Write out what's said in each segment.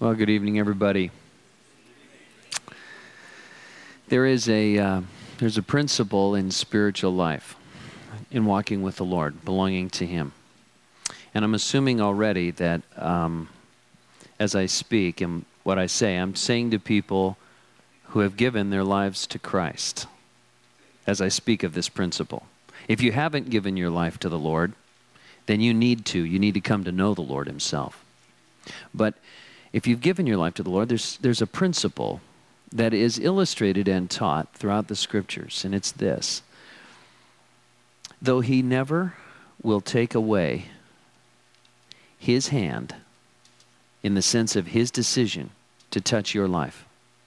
Well, good evening, everybody. There's a principle in spiritual life, in walking with the Lord, belonging to Him. And I'm assuming already that as I speak and what I say, I'm saying to people who have given their lives to Christ as I speak of this principle. If you haven't given your life to the Lord, then you need to. You need to come to know the Lord Himself. But if you've given your life to the Lord, there's a principle that is illustrated and taught throughout the Scriptures, and it's this. Though He never will take away His hand in the sense of His decision to touch your life,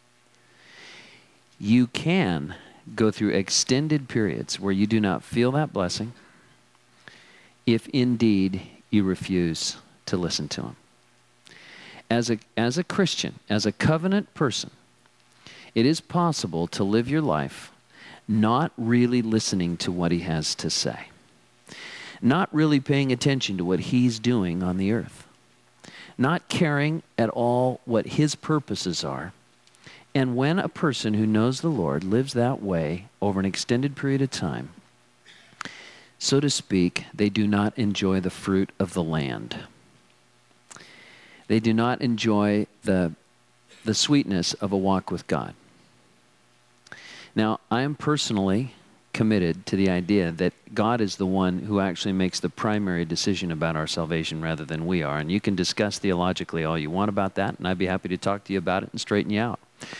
you can go through extended periods where you do not feel that blessing if indeed you refuse to listen to Him. As a Christian, as a covenant person, it is possible to live your life not really listening to what He has to say, not really paying attention to what He's doing on the earth, not caring at all what His purposes are. And when a person who knows the Lord lives that way over an extended period of time, so to speak, they do not enjoy the fruit of the land. They do not enjoy the sweetness of a walk with God. Now, I am personally committed to the idea that God is the one who actually makes the primary decision about our salvation rather than we are. And you can discuss theologically all you want about that, and I'd be happy to talk to you about it and straighten you out.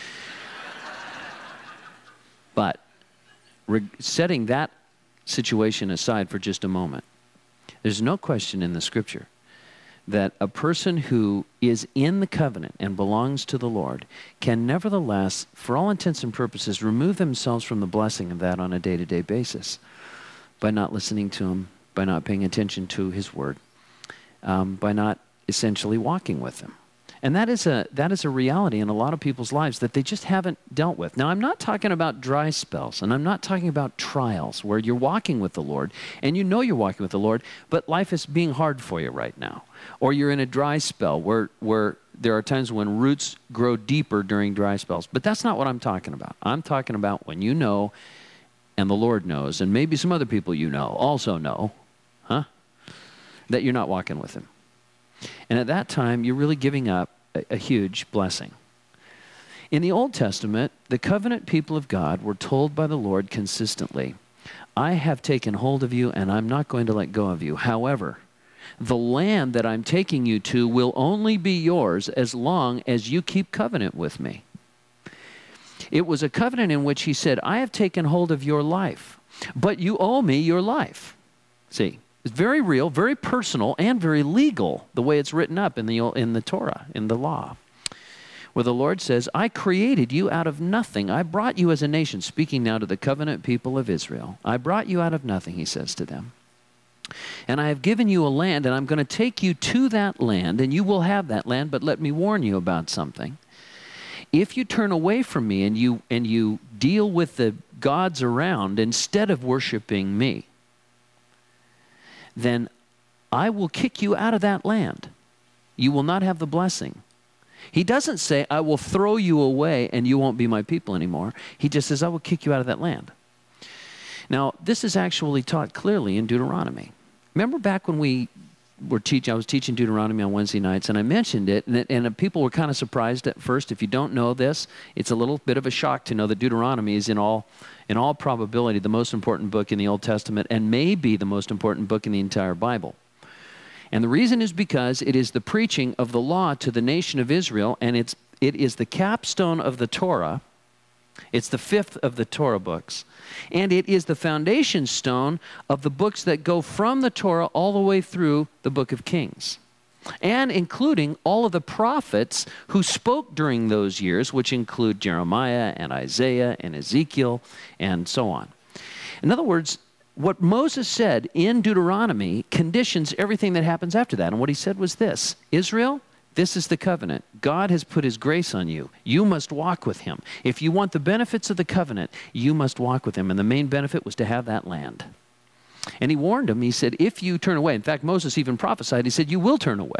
But setting that situation aside for just a moment, there's no question in the Scripture that a person who is in the covenant and belongs to the Lord can nevertheless, for all intents and purposes, remove themselves from the blessing of that on a day-to-day basis by not listening to Him, by not paying attention to His Word, by not essentially walking with Him. And that is a reality in a lot of people's lives that they just haven't dealt with. Now, I'm not talking about dry spells, and I'm not talking about trials where you're walking with the Lord, and you know you're walking with the Lord, but life is being hard for you right now. Or you're in a dry spell where there are times when roots grow deeper during dry spells. But that's not what I'm talking about. I'm talking about when you know, and the Lord knows, and maybe some other people you know also know, that you're not walking with Him. And at that time, you're really giving up a huge blessing. In the Old Testament, the covenant people of God were told by the Lord consistently, I have taken hold of you and I'm not going to let go of you. However, the land that I'm taking you to will only be yours as long as you keep covenant with me. It was a covenant in which He said, I have taken hold of your life, but you owe me your life. See, it's very real, very personal, and very legal, the way it's written up in the Torah, in the law, where the Lord says, I created you out of nothing. I brought you as a nation, speaking now to the covenant people of Israel. I brought you out of nothing, He says to them. And I have given you a land, and I'm going to take you to that land, and you will have that land, but let me warn you about something. If you turn away from me and you deal with the gods around instead of worshiping me, then I will kick you out of that land. You will not have the blessing. He doesn't say, I will throw you away and you won't be my people anymore. He just says, I will kick you out of that land. Now, this is actually taught clearly in Deuteronomy. Remember back when I was teaching Deuteronomy on Wednesday nights, and I mentioned it, and people were kind of surprised at first. If you don't know this, it's a little bit of a shock to know that Deuteronomy is in all probability the most important book in the Old Testament and may be the most important book in the entire Bible. And the reason is because it is the preaching of the law to the nation of Israel, and it is the capstone of the Torah. It's the fifth of the Torah books. And it is the foundation stone of the books that go from the Torah all the way through the book of Kings. And including all of the prophets who spoke during those years, which include Jeremiah and Isaiah and Ezekiel and so on. In other words, what Moses said in Deuteronomy conditions everything that happens after that. And what he said was this: Israel, this is the covenant. God has put His grace on you. You must walk with Him. If you want the benefits of the covenant, you must walk with Him. And the main benefit was to have that land. And He warned them. He said, if you turn away, in fact, Moses even prophesied, he said, you will turn away.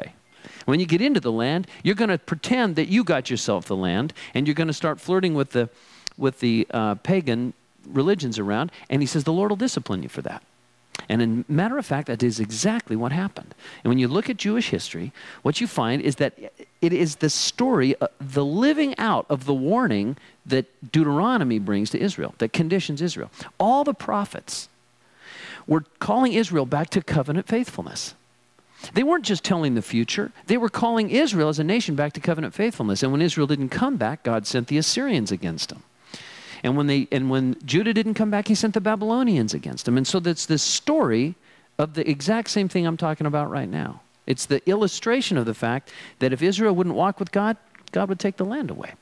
When you get into the land, you're going to pretend that you got yourself the land, and you're going to start flirting with the pagan religions around, and he says the Lord will discipline you for that. And in matter of fact, that is exactly what happened. And when you look at Jewish history, what you find is that it is the story, the living out of the warning that Deuteronomy brings to Israel, that conditions Israel. All the prophets were calling Israel back to covenant faithfulness. They weren't just telling the future. They were calling Israel as a nation back to covenant faithfulness. And when Israel didn't come back, God sent the Assyrians against them. And when Judah didn't come back, he sent the Babylonians against them. And so that's this story of the exact same thing I'm talking about right now. It's the illustration of the fact that if Israel wouldn't walk with God, God would take the land away.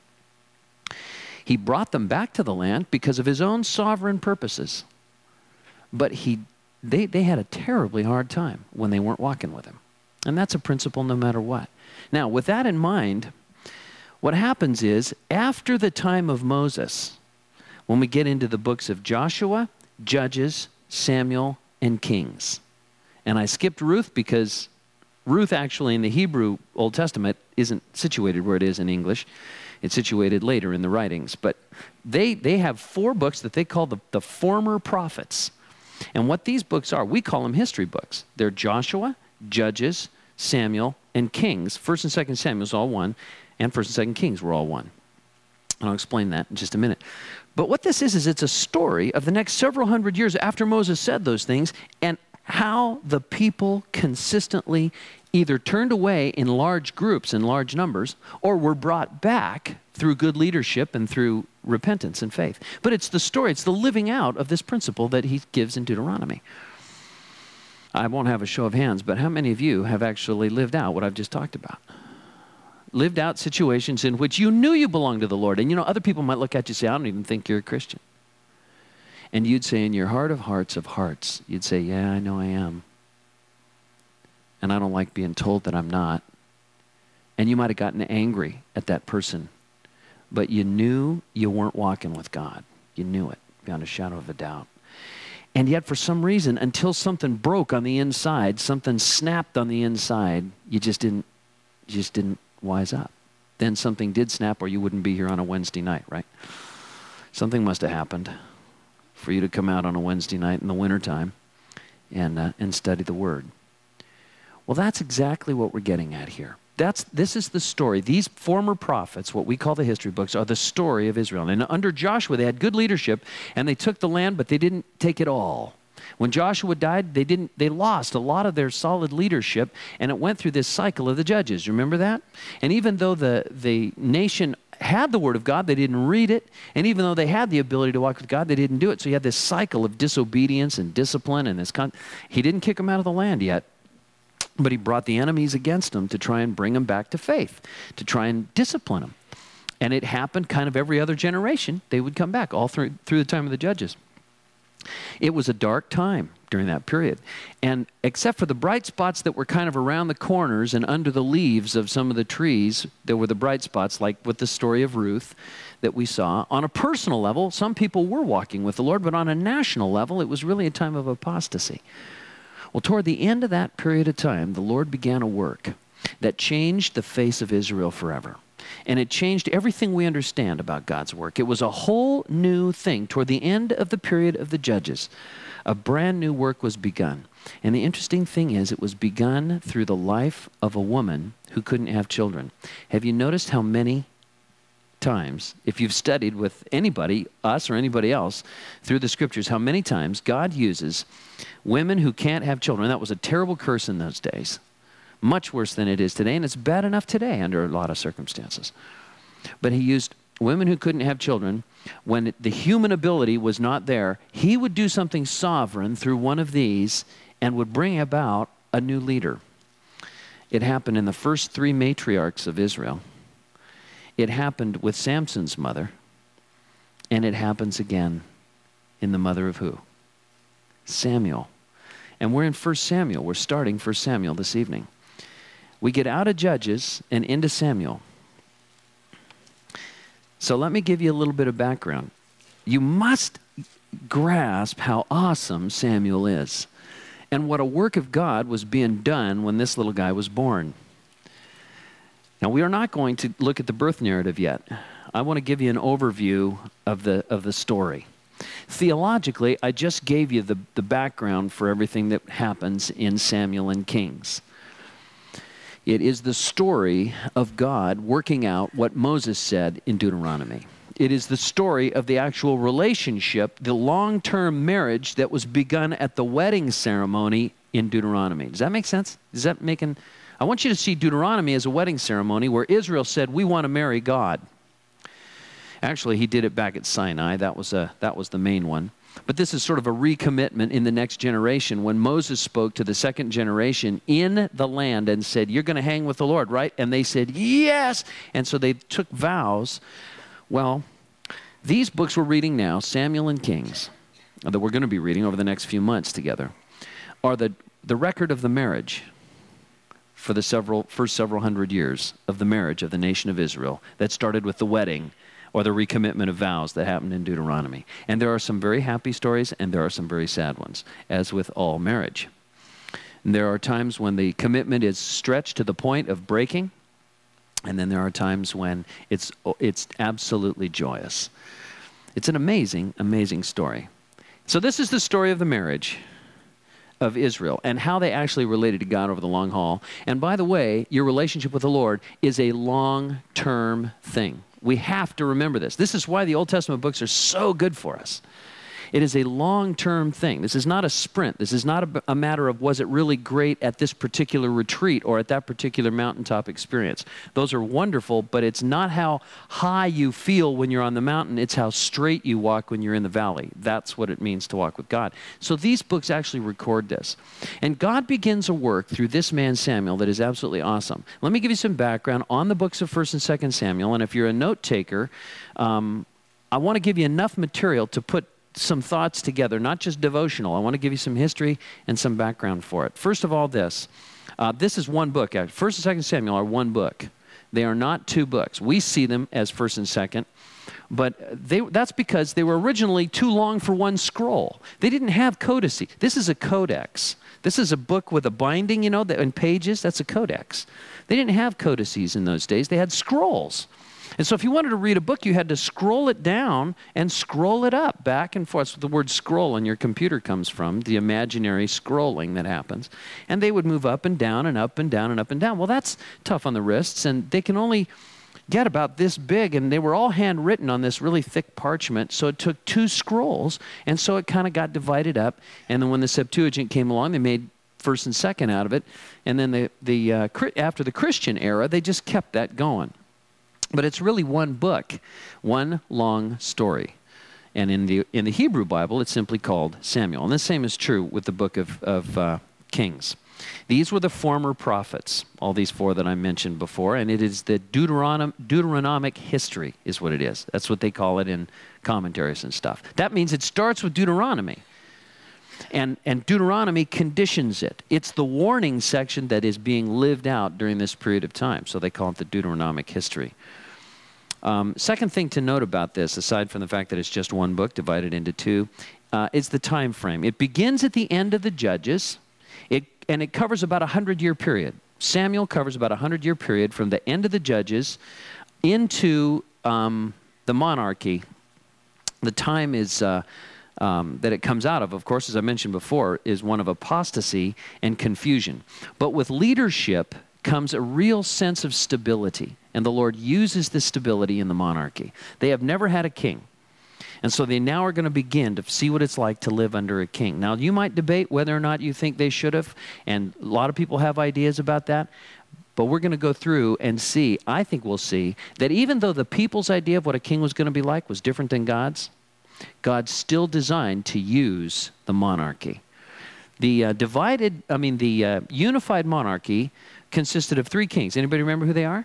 He brought them back to the land because of his own sovereign purposes. But they had a terribly hard time when they weren't walking with him. And that's a principle no matter what. Now, with that in mind, what happens is, after the time of Moses, when we get into the books of Joshua, Judges, Samuel, and Kings. And I skipped Ruth because Ruth actually in the Hebrew Old Testament isn't situated where it is in English. It's situated later in the writings. But they have 4 books that they call the former prophets. And what these books are, we call them history books. They're Joshua, Judges, Samuel, and Kings. 1st and 2nd Samuel is all one, and 1st and 2nd Kings were all one. And I'll explain that in just a minute. But what this is it's a story of the next several hundred years after Moses said those things, and how the people consistently either turned away in large groups, in large numbers, or were brought back through good leadership and through repentance and faith. But it's the story, it's the living out of this principle that he gives in Deuteronomy. I won't have a show of hands, but how many of you have actually lived out what I've just talked about? Lived out situations in which you knew you belonged to the Lord. And other people might look at you and say, I don't even think you're a Christian. And you'd say in your heart of hearts, you'd say, yeah, I know I am. And I don't like being told that I'm not. And you might have gotten angry at that person, but you knew you weren't walking with God. You knew it beyond a shadow of a doubt. And yet for some reason, until something broke on the inside, something snapped on the inside, you just didn't wise up. Then something did snap or you wouldn't be here on a Wednesday night, right? Something must have happened for you to come out on a Wednesday night in the wintertime and study the Word. Well, that's exactly what we're getting at here. This is the story. These former prophets, what we call the history books, are the story of Israel. And under Joshua, they had good leadership, and they took the land, but they didn't take it all. When Joshua died, they lost a lot of their solid leadership, and it went through this cycle of the judges. Remember that? And even though the nation had the Word of God, they didn't read it. And even though they had the ability to walk with God, they didn't do it. So you had this cycle of disobedience and discipline. And he didn't kick them out of the land yet, but he brought the enemies against them to try and bring them back to faith, to try and discipline them. And it happened kind of every other generation. They would come back all through the time of the judges. It was a dark time during that period. And except for the bright spots that were kind of around the corners and under the leaves of some of the trees, there were the bright spots, like with the story of Ruth that we saw. On a personal level, some people were walking with the Lord, but on a national level, it was really a time of apostasy. Well, toward the end of that period of time, the Lord began a work that changed the face of Israel forever. And it changed everything we understand about God's work. It was a whole new thing. Toward the end of the period of the judges, a brand new work was begun. And the interesting thing is, it was begun through the life of a woman who couldn't have children. Have you noticed how many times, if you've studied with anybody, us or anybody else, through the scriptures, how many times God uses women who can't have children? That was a terrible curse in those days. Much worse than it is today, and it's bad enough today under a lot of circumstances. But he used women who couldn't have children. When the human ability was not there, he would do something sovereign through one of these and would bring about a new leader. It happened in the first 3 matriarchs of Israel. It happened with Samson's mother, and it happens again in the mother of who? Samuel. And we're in 1 Samuel. We're starting 1 Samuel this evening. We get out of Judges and into Samuel. So let me give you a little bit of background. You must grasp how awesome Samuel is and what a work of God was being done when this little guy was born. Now, we are not going to look at the birth narrative yet. I want to give you an overview of the story. Theologically, I just gave you the background for everything that happens in Samuel and Kings. It is the story of God working out what Moses said in Deuteronomy. It is the story of the actual relationship, the long-term marriage that was begun at the wedding ceremony in Deuteronomy. Does that make sense? I want you to see Deuteronomy as a wedding ceremony where Israel said, we want to marry God. Actually, he did it back at Sinai. That was the main one. But this is sort of a recommitment in the next generation when Moses spoke to the second generation in the land and said, you're going to hang with the Lord, right? And they said, yes. And so they took vows. Well, these books we're reading now, Samuel and Kings, that we're going to be reading over the next few months together, are the record of the marriage for the first several hundred years of the marriage of the nation of Israel that started with the wedding or the recommitment of vows that happened in Deuteronomy. And there are some very happy stories and there are some very sad ones, as with all marriage. And there are times when the commitment is stretched to the point of breaking, and then there are times when it's absolutely joyous. It's an amazing, amazing story. So this is the story of the marriage of Israel and how they actually related to God over the long haul. And by the way, your relationship with the Lord is a long-term thing. We have to remember this. This is why the Old Testament books are so good for us. It is a long-term thing. This is not a sprint. This is not a matter of was it really great at this particular retreat or at that particular mountaintop experience. Those are wonderful, but it's not how high you feel when you're on the mountain. It's how straight you walk when you're in the valley. That's what it means to walk with God. So these books actually record this. And God begins a work through this man Samuel that is absolutely awesome. Let me give you some background on the books of 1st and 2nd Samuel. And if you're a note taker, I want to give you enough material to put some thoughts together, not just devotional. I want to give you some history and some background for it. First of all, this is one book. 1st and 2nd Samuel are one book. They are not two books. We see them as 1st and 2nd, but that's because they were originally too long for one scroll. They didn't have codices. This is a codex. This is a book with a binding, and pages. That's a codex. They didn't have codices in those days. They had scrolls. And so if you wanted to read a book, you had to scroll it down and scroll it up, back and forth. That's what the word scroll on your computer comes from, the imaginary scrolling that happens. And they would move up and down and up and down and up and down. Well, that's tough on the wrists, and they can only get about this big, and they were all handwritten on this really thick parchment, so it took two scrolls, and so it kind of got divided up. And then when the Septuagint came along, they made 1st and 2nd out of it. And then after the Christian era, they just kept that going. But it's really one book, one long story. And in the Hebrew Bible, it's simply called Samuel. And the same is true with the book of Kings. These were the former prophets, all these four that I mentioned before, and it is the Deuteronomic history is what it is. That's what they call it in commentaries and stuff. That means it starts with Deuteronomy. And Deuteronomy conditions it. It's the warning section that is being lived out during this period of time. So they call it the Deuteronomic history. Second thing to note about this, aside from the fact that it's just one book divided into two, is the time frame. It begins at the end of the Judges, and it covers about a 100-year period. Samuel covers about a 100-year period from the end of the Judges into the monarchy. The time is that it comes out of course, as I mentioned before, is one of apostasy and confusion. But with leadership comes a real sense of stability, and the Lord uses this stability in the monarchy. They have never had a king, and so they now are going to begin to see what it's like to live under a king. Now, you might debate whether or not you think they should have, and a lot of people have ideas about that, but we're going to go through and see, I think we'll see, that even though the people's idea of what a king was going to be like was different than God's, God still designed to use the monarchy. The unified monarchy consisted of three kings. Anybody remember who they are?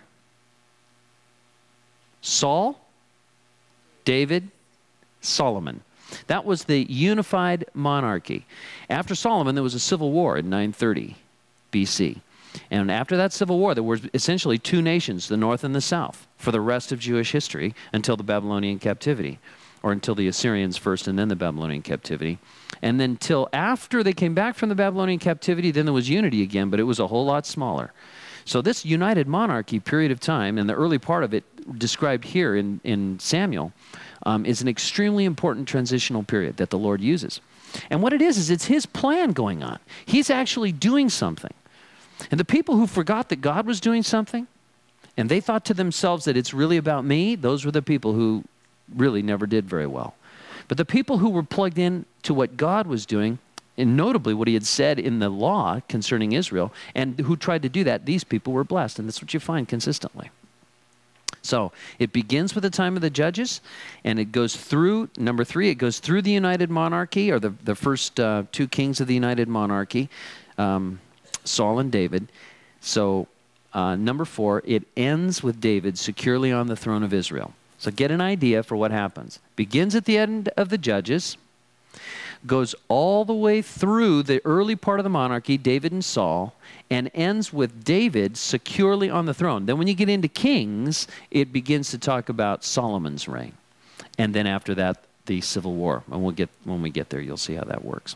Saul, David, Solomon. That was the unified monarchy. After Solomon, there was a civil war in 930 BC. And after that civil war, there were essentially two nations, the north and the south, for the rest of Jewish history until the Babylonian captivity, or until the Assyrians first and then the Babylonian captivity. And then till after they came back from the Babylonian captivity, then there was unity again, but it was a whole lot smaller. So this united monarchy period of time, and the early part of it described here in Samuel, is an extremely important transitional period that the Lord uses. And what it is it's his plan going on. He's actually doing something. And the people who forgot that God was doing something, and they thought to themselves that it's really about me, those were the people who really never did very well. But the people who were plugged in to what God was doing, and notably what he had said in the law concerning Israel, and who tried to do that, these people were blessed. And that's what you find consistently. So it begins with the time of the judges, and it goes through, number 3, it goes through the united monarchy, or the first 2 kings of the united monarchy, Saul and David. So number 4, it ends with David securely on the throne of Israel. So get an idea for what happens. Begins at the end of the judges, goes all the way through the early part of the monarchy, David and Saul, and ends with David securely on the throne. Then when you get into Kings, it begins to talk about Solomon's reign. And then after that, the Civil War. And when we get there, you'll see how that works.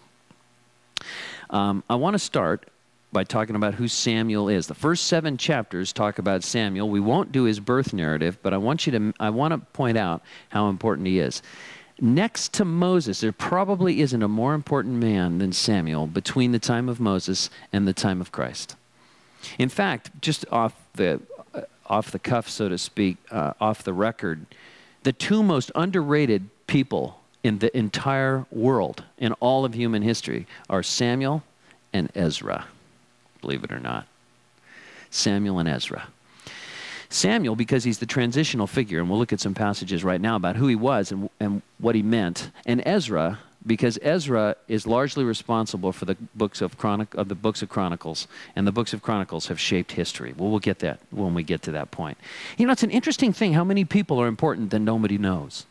I want to start by talking about who Samuel is. The first 7 chapters talk about Samuel. We won't do his birth narrative, but I want to point out how important he is. Next to Moses, there probably isn't a more important man than Samuel between the time of Moses and the time of Christ. In fact, just off the cuff, so to speak, off the record, the 2 most underrated people in the entire world, in all of human history, are Samuel and Ezra. Believe it or not. Samuel and Ezra. Samuel, because he's the transitional figure, and we'll look at some passages right now about who he was and what he meant. And Ezra, because Ezra is largely responsible for the books of Chronicles, and the books of Chronicles have shaped history. Well, we'll get that when we get to that point. You know, it's an interesting thing how many people are important that nobody knows.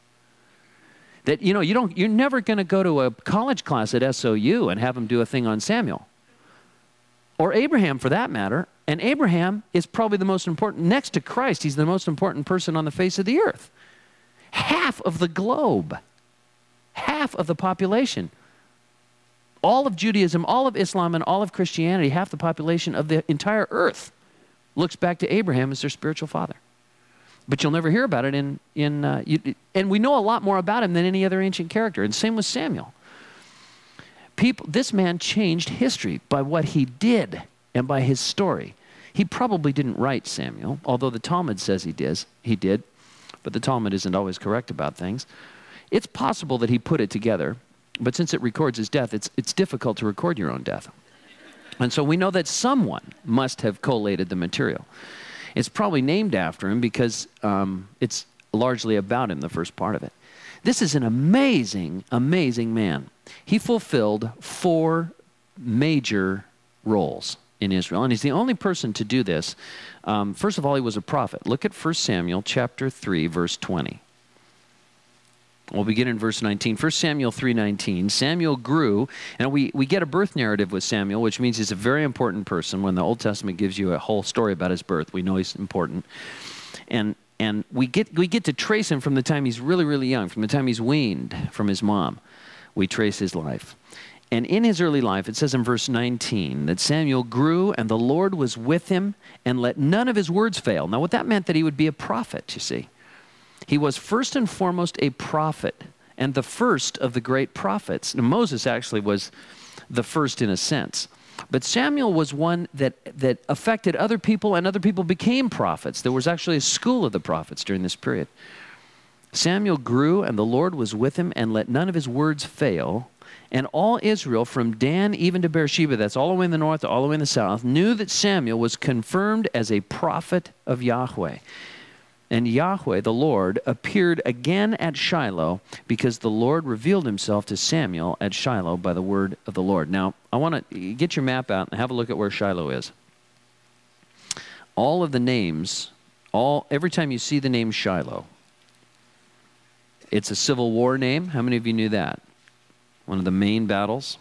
That, you know, you're never going to go to a college class at SOU and have them do a thing on Samuel. Or Abraham, for that matter. And Abraham is probably the most important, next to Christ, he's the most important person on the face of the earth. Half of the globe, half of the population, all of Judaism, all of Islam, and all of Christianity, half the population of the entire earth looks back to Abraham as their spiritual father. But you'll never hear about it and we know a lot more about him than any other ancient character. And same with Samuel. This man changed history by what he did and by his story. He probably didn't write Samuel, although the Talmud says he did, but the Talmud isn't always correct about things. It's possible that he put it together, but since it records his death, it's difficult to record your own death. And so we know that someone must have collated the material. It's probably named after him because it's largely about him, the first part of it. This is an amazing, amazing man. He fulfilled 4 major roles in Israel, and he's the only person to do this. First of all, he was a prophet. Look at 1 Samuel chapter 3, verse 20. We'll begin in verse 19. 1 Samuel 3:19. Samuel grew, and we get a birth narrative with Samuel, which means he's a very important person. When the Old Testament gives you a whole story about his birth, we know he's important. And we get to trace him from the time he's really, really young, from the time he's weaned from his mom. We trace his life. And in his early life, it says in verse 19 that Samuel grew and the Lord was with him and let none of his words fail. Now, what that meant that he would be a prophet, you see. He was first and foremost a prophet and the first of the great prophets. Now, Moses actually was the first in a sense. But Samuel was one that affected other people, and other people became prophets. There was actually a school of the prophets during this period. Samuel grew, and the Lord was with him, and let none of his words fail. And all Israel, from Dan even to Beersheba, that's all the way in the north to all the way in the south, knew that Samuel was confirmed as a prophet of Yahweh. And Yahweh, the Lord, appeared again at Shiloh because the Lord revealed himself to Samuel at Shiloh by the word of the Lord. Now, I want to get your map out and have a look at where Shiloh is. All of the names, every time you see the name Shiloh, it's a Civil War name. How many of you knew that? One of the main battles.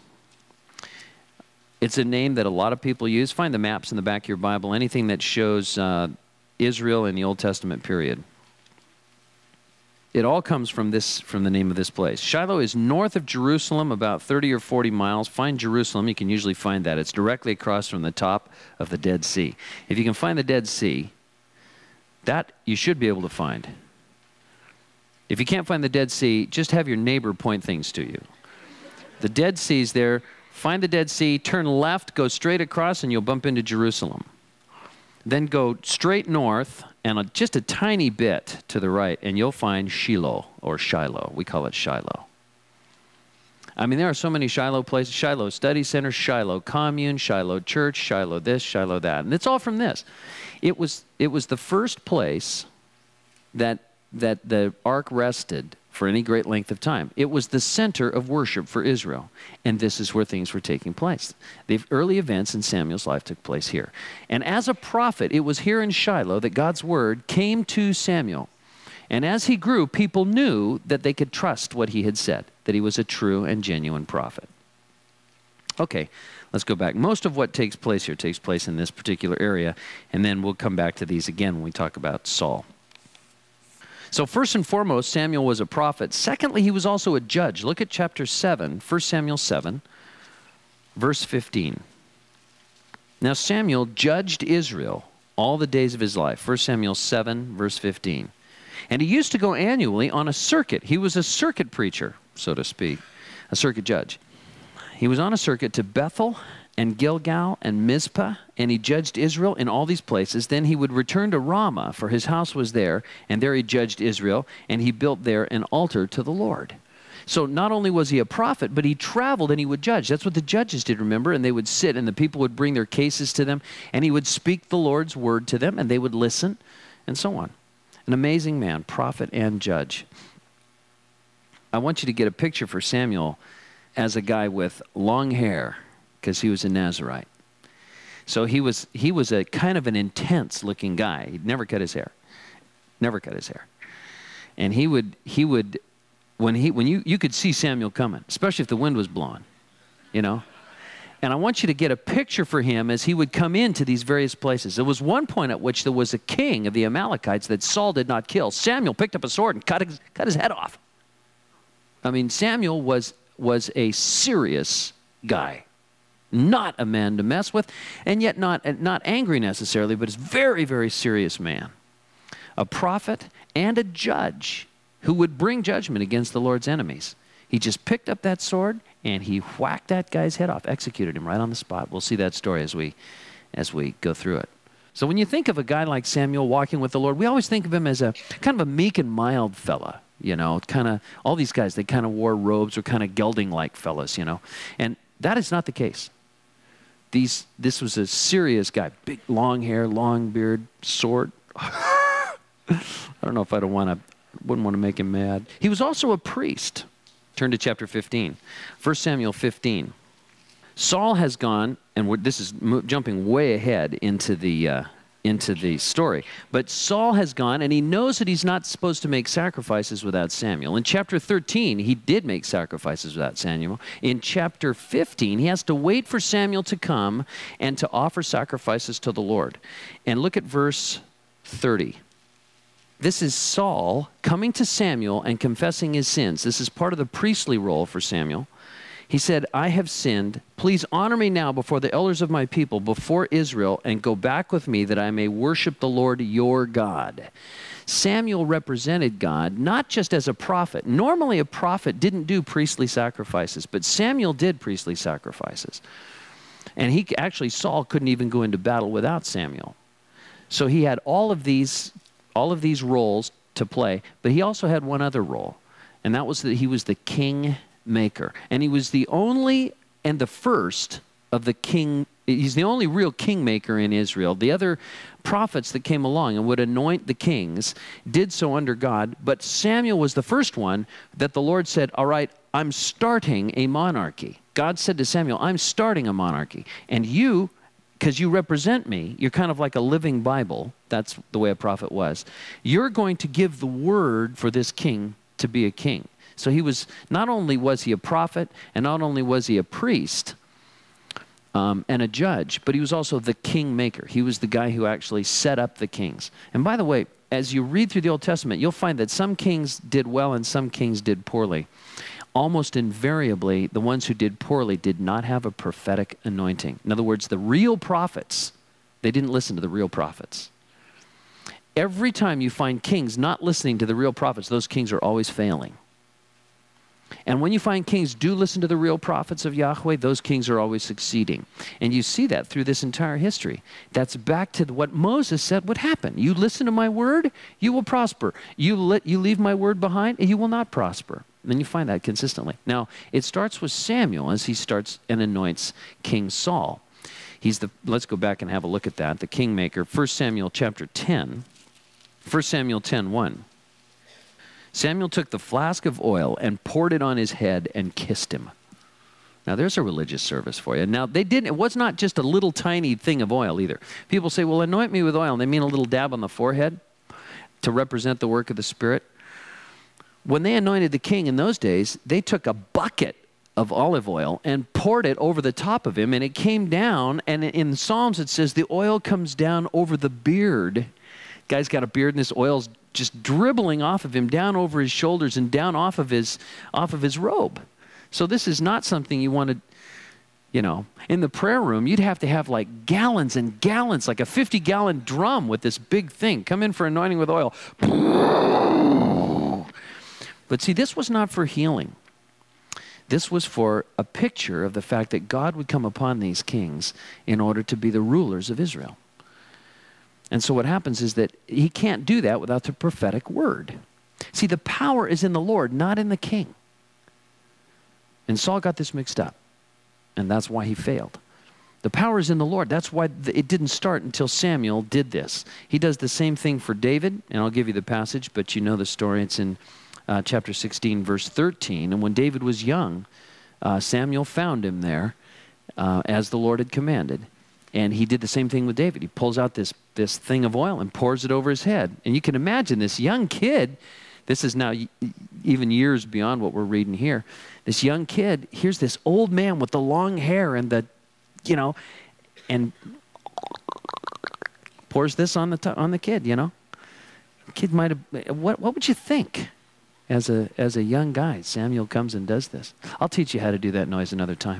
It's a name that a lot of people use. Find the maps in the back of your Bible, anything that shows Israel in the Old Testament period. it all comes from the name of this place. Shiloh is north of Jerusalem, about 30 or 40 miles. Find Jerusalem, you can usually find that. It's directly across from the top of the Dead Sea. If you can find the Dead Sea, that you should be able to find. If you can't find the Dead Sea, just have your neighbor point things to you. The Dead Sea's there. Find the Dead Sea, turn left, go straight across, and you'll bump into Jerusalem. Then go straight north and just a tiny bit to the right, and you'll find Shiloh, or Shiloh. We call it Shiloh. I mean, there are so many Shiloh places. Shiloh Study Center, Shiloh Commune, Shiloh Church, Shiloh this, Shiloh that. And it's all from this. It was the first place that the ark rested for any great length of time. It was the center of worship for Israel, and this is where things were taking place. The early events in Samuel's life took place here. And as a prophet, it was here in Shiloh that God's word came to Samuel. And as he grew, people knew that they could trust what he had said, that he was a true and genuine prophet. Okay, let's go back. Most of what takes place here takes place in this particular area, and then we'll come back to these again when we talk about Saul. So first and foremost, Samuel was a prophet. Secondly, he was also a judge. Look at chapter 7, 1 Samuel 7, verse 15. Now Samuel judged Israel all the days of his life. 1 Samuel 7, verse 15. And he used to go annually on a circuit. He was a circuit preacher, so to speak, a circuit judge. He was on a circuit to Bethel and Gilgal and Mizpah, and he judged Israel in all these places. Then he would return to Ramah, for his house was there, and there he judged Israel, and he built there an altar to the Lord. So not only was he a prophet, but he traveled and he would judge. That's what the judges did, remember? And they would sit, and the people would bring their cases to them, and he would speak the Lord's word to them, and they would listen, and so on. An amazing man, prophet and judge. I want you to get a picture for Samuel as a guy with long hair, because he was a Nazirite. So he was a kind of an intense looking guy. He'd never cut his hair. Never cut his hair. And he would when you could see Samuel coming, especially if the wind was blowing, you know. And I want you to get a picture for him as he would come into these various places. There was one point at which there was a king of the Amalekites that Saul did not kill. Samuel picked up a sword and cut his head off. I mean, Samuel was a serious guy. Not a man to mess with, and yet not angry necessarily, but a very, very serious man. A prophet and a judge who would bring judgment against the Lord's enemies. He just picked up that sword and he whacked that guy's head off, executed him right on the spot. We'll see that story as we go through it. So when you think of a guy like Samuel walking with the Lord, we always think of him as a kind of a meek and mild fella. You know, kind of all these guys, they kind of wore robes or kind of gelding-like fellas, you know. And that is not the case. This was a serious guy, big long hair, long beard, sword. I don't know if wouldn't want to make him mad. He was also a priest. Turn to chapter 15, 1 Samuel 15. Saul has gone, and this is jumping way ahead into the story. But Saul has gone, and he knows that he's not supposed to make sacrifices without Samuel. In chapter 13, he did make sacrifices without Samuel. In chapter 15, he has to wait for Samuel to come and to offer sacrifices to the Lord. And look at verse 30. This is Saul coming to Samuel and confessing his sins. This is part of the priestly role for Samuel. He said, I have sinned. Please honor me now before the elders of my people, before Israel, and go back with me that I may worship the Lord your God. Samuel represented God not just as a prophet. Normally a prophet didn't do priestly sacrifices, but Samuel did priestly sacrifices. And Saul couldn't even go into battle without Samuel. So he had all of these roles to play, but he also had one other role, and that was that he was the king maker. And he was the only and the first of the king. He's the only real kingmaker in Israel. The other prophets that came along and would anoint the kings did so under God, but Samuel was the first one that the Lord said, all right, I'm starting a monarchy. God said to Samuel, I'm starting a monarchy, and you, because you represent me, you're kind of like a living Bible. That's the way a prophet was. You're going to give the word for this king to be a king. So not only was he a prophet, and not only was he a priest and a judge, but he was also the king maker. He was the guy who actually set up the kings. And by the way, as you read through the Old Testament, you'll find that some kings did well and some kings did poorly. Almost invariably, the ones who did poorly did not have a prophetic anointing. In other words, the real prophets, they didn't listen to the real prophets. Every time you find kings not listening to the real prophets, those kings are always failing. And when you find kings do listen to the real prophets of Yahweh, those kings are always succeeding. And you see that through this entire history. That's back to what Moses said would happen. You listen to my word, you will prosper. You leave my word behind, and you will not prosper. And then you find that consistently. Now, it starts with Samuel as he starts and anoints King Saul. Let's go back and have a look at that, the kingmaker. 1 Samuel chapter 10. 1 Samuel 10:1. Samuel took the flask of oil and poured it on his head and kissed him. Now, there's a religious service for you. Now, it was not just a little tiny thing of oil either. People say, well, anoint me with oil, and they mean a little dab on the forehead to represent the work of the Spirit. When they anointed the king in those days, they took a bucket of olive oil and poured it over the top of him, and it came down, and in the Psalms it says the oil comes down over the beard. Guy's got a beard, and this oil's just dribbling off of him, down over his shoulders and down off of his robe. So this is not something you want to, in the prayer room, you'd have to have like gallons and gallons, like a 50-gallon drum with this big thing. Come in for anointing with oil. But see, this was not for healing. This was for a picture of the fact that God would come upon these kings in order to be the rulers of Israel. And so what happens is that he can't do that without the prophetic word. See, the power is in the Lord, not in the king. And Saul got this mixed up, and that's why he failed. The power is in the Lord. That's why it didn't start until Samuel did this. He does the same thing for David, and I'll give you the passage, but you know the story. It's in chapter 16, verse 13. And when David was young, Samuel found him there as the Lord had commanded. And he did the same thing with David. He pulls out this thing of oil and pours it over his head. And you can imagine this young kid, this is now even years beyond what we're reading here. This young kid, here's this old man with the long hair and and pours this on the kid, Kid might have, what would you think as a young guy? Samuel comes and does this. I'll teach you how to do that noise another time.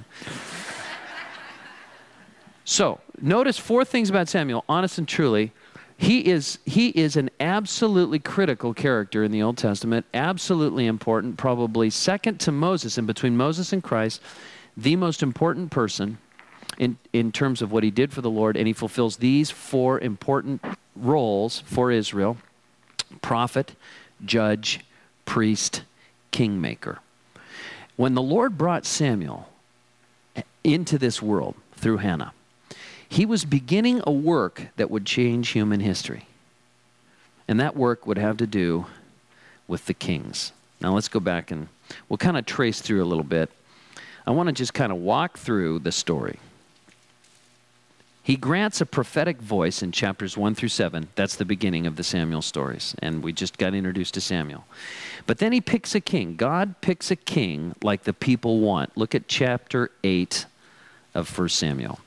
So, notice 4 things about Samuel, honest and truly. He is an absolutely critical character in the Old Testament, absolutely important, probably second to Moses, and between Moses and Christ, the most important person in terms of what he did for the Lord, and he fulfills these 4 important roles for Israel: prophet, judge, priest, kingmaker. When the Lord brought Samuel into this world through Hannah, he was beginning a work that would change human history. And that work would have to do with the kings. Now let's go back and we'll kind of trace through a little bit. I want to just kind of walk through the story. He grants a prophetic voice in chapters 1 through 7. That's the beginning of the Samuel stories. And we just got introduced to Samuel. But then he picks a king. God picks a king like the people want. Look at chapter 8 of 1 Samuel.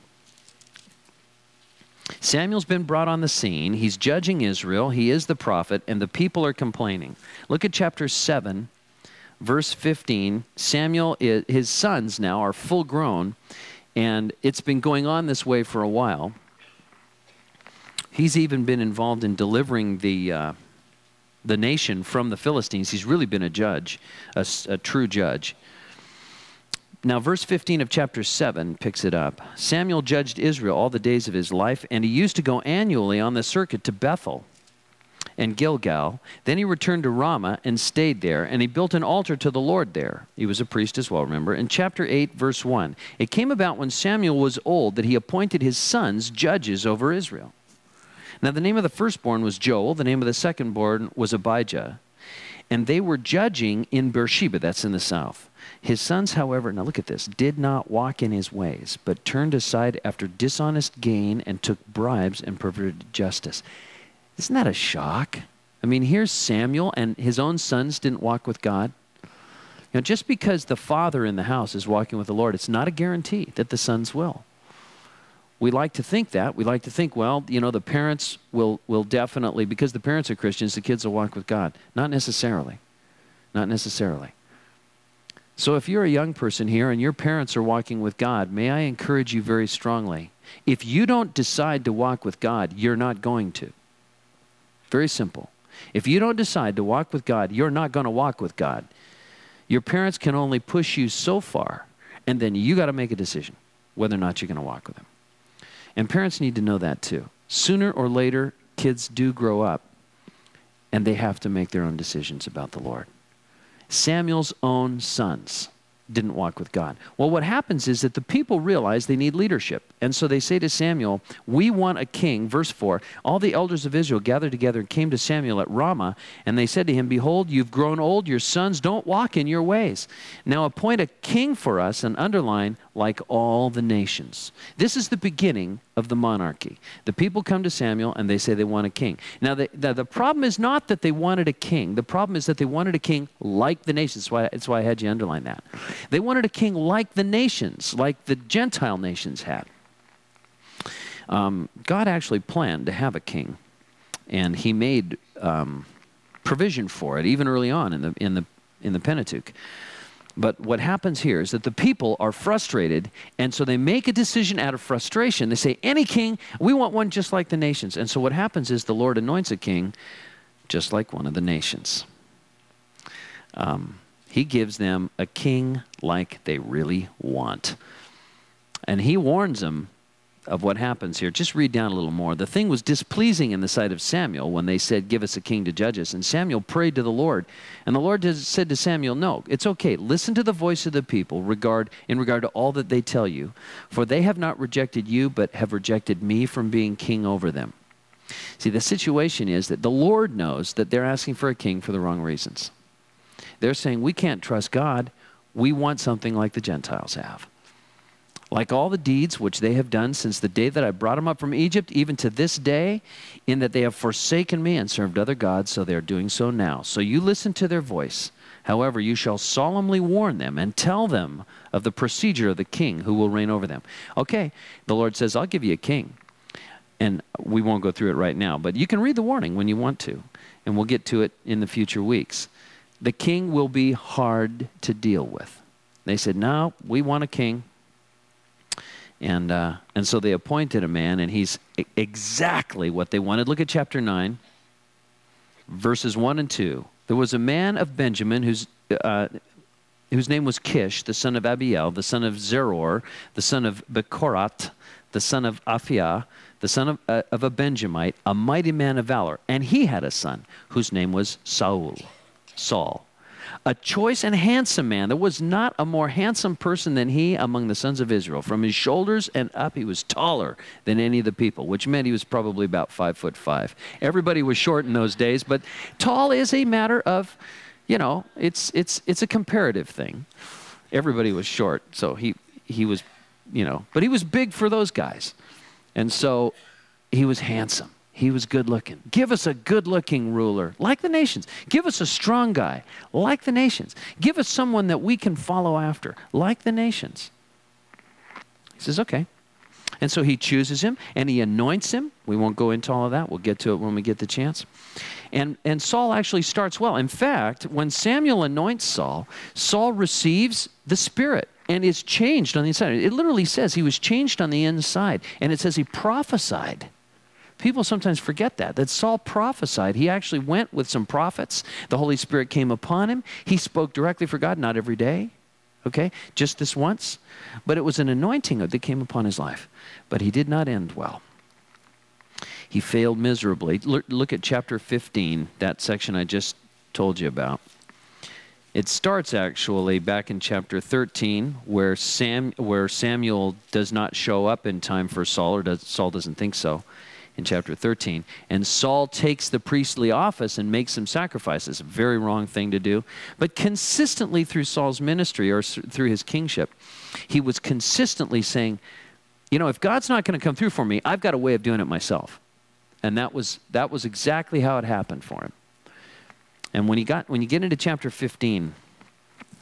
Samuel's been brought on the scene. He's judging Israel. He is the prophet, and the people are complaining. Look at chapter 7, verse 15. Samuel, his sons now are full grown, and it's been going on this way for a while. He's even been involved in delivering the nation from the Philistines. He's really been a judge, a true judge. Now, verse 15 of chapter 7 picks it up. Samuel judged Israel all the days of his life, and he used to go annually on the circuit to Bethel and Gilgal. Then he returned to Ramah and stayed there, and he built an altar to the Lord there. He was a priest as well, remember. In chapter 8, verse 1, it came about when Samuel was old that he appointed his sons judges over Israel. Now, the name of the firstborn was Joel. The name of the secondborn was Abijah. And they were judging in Beersheba, that's in the south. His sons, however, now look at this, did not walk in his ways, but turned aside after dishonest gain and took bribes and perverted justice. Isn't that a shock? I mean, here's Samuel, and his own sons didn't walk with God. Now, just because the father in the house is walking with the Lord, it's not a guarantee that the sons will. We like to think that. We like to think, well, the parents will definitely, because the parents are Christians, the kids will walk with God. Not necessarily. Not necessarily. So if you're a young person here and your parents are walking with God, may I encourage you very strongly. If you don't decide to walk with God, you're not going to. Very simple. If you don't decide to walk with God, you're not going to walk with God. Your parents can only push you so far, and then you got to make a decision whether or not you're going to walk with them. And parents need to know that too. Sooner or later, kids do grow up, and they have to make their own decisions about the Lord. Samuel's own sons didn't walk with God. Well, what happens is that the people realize they need leadership. And so they say to Samuel, we want a king. Verse 4, all the elders of Israel gathered together and came to Samuel at Ramah, and they said to him, behold, you've grown old, your sons don't walk in your ways. Now appoint a king for us, and underline, like all the nations. This is the beginning of the monarchy. The people come to Samuel and they say they want a king. Now the problem is not that they wanted a king. The problem is that they wanted a king like the nations. That's why I had you underline that. They wanted a king like the nations, like the Gentile nations had. God actually planned to have a king, and he made provision for it even early on in the Pentateuch. But what happens here is that the people are frustrated, and so they make a decision out of frustration. They say, any king, we want one just like the nations. And so what happens is the Lord anoints a king just like one of the nations. He gives them a king like they really want. And he warns them of what happens here. Just read down a little more. The thing was displeasing in the sight of Samuel when they said, give us a king to judge us. And Samuel prayed to the Lord. And the Lord said to Samuel, no, it's okay. Listen to the voice of the people in regard to all that they tell you. For they have not rejected you, but have rejected me from being king over them. See, the situation is that the Lord knows that they're asking for a king for the wrong reasons. They're saying, we can't trust God. We want something like the Gentiles have. Like all the deeds which they have done since the day that I brought them up from Egypt, even to this day, in that they have forsaken me and served other gods, so they are doing so now. So you listen to their voice. However, you shall solemnly warn them and tell them of the procedure of the king who will reign over them. Okay, the Lord says, I'll give you a king. And we won't go through it right now, but you can read the warning when you want to, and we'll get to it in the future weeks. The king will be hard to deal with. They said, no, we want a king. And so they appointed a man, and he's exactly what they wanted. Look at chapter 9, verses 1 and 2. There was a man of Benjamin whose name was Kish, the son of Abiel, the son of Zeror, the son of Bechorat, the son of Aphiah, the son of a Benjamite, a mighty man of valor. And he had a son whose name was Saul. A choice and handsome man. There was not a more handsome person than he among the sons of Israel. From his shoulders and up, he was taller than any of the people, which meant he was probably about 5'5". Everybody was short in those days, but tall is a matter of, it's a comparative thing. Everybody was short, so he was, but he was big for those guys. And so he was handsome. He was good looking. Give us a good looking ruler like the nations. Give us a strong guy like the nations. Give us someone that we can follow after like the nations. He says, okay. And so he chooses him and he anoints him. We won't go into all of that. We'll get to it when we get the chance. And Saul actually starts well. In fact, when Samuel anoints Saul, Saul receives the Spirit and is changed on the inside. It literally says he was changed on the inside. And it says he prophesied. People sometimes forget that Saul prophesied. He actually went with some prophets. The Holy Spirit came upon him. He spoke directly for God, not every day, okay, just this once. But it was an anointing that came upon his life. But he did not end well. He failed miserably. Look at chapter 15, that section I just told you about. It starts actually back in chapter 13 where Samuel does not show up in time for Saul, or Saul doesn't think so. In chapter 13. And Saul takes the priestly office and makes some sacrifices. A very wrong thing to do. But consistently through Saul's ministry or through his kingship, he was consistently saying, if God's not going to come through for me, I've got a way of doing it myself. And that was exactly how it happened for him. And when you get into chapter 15,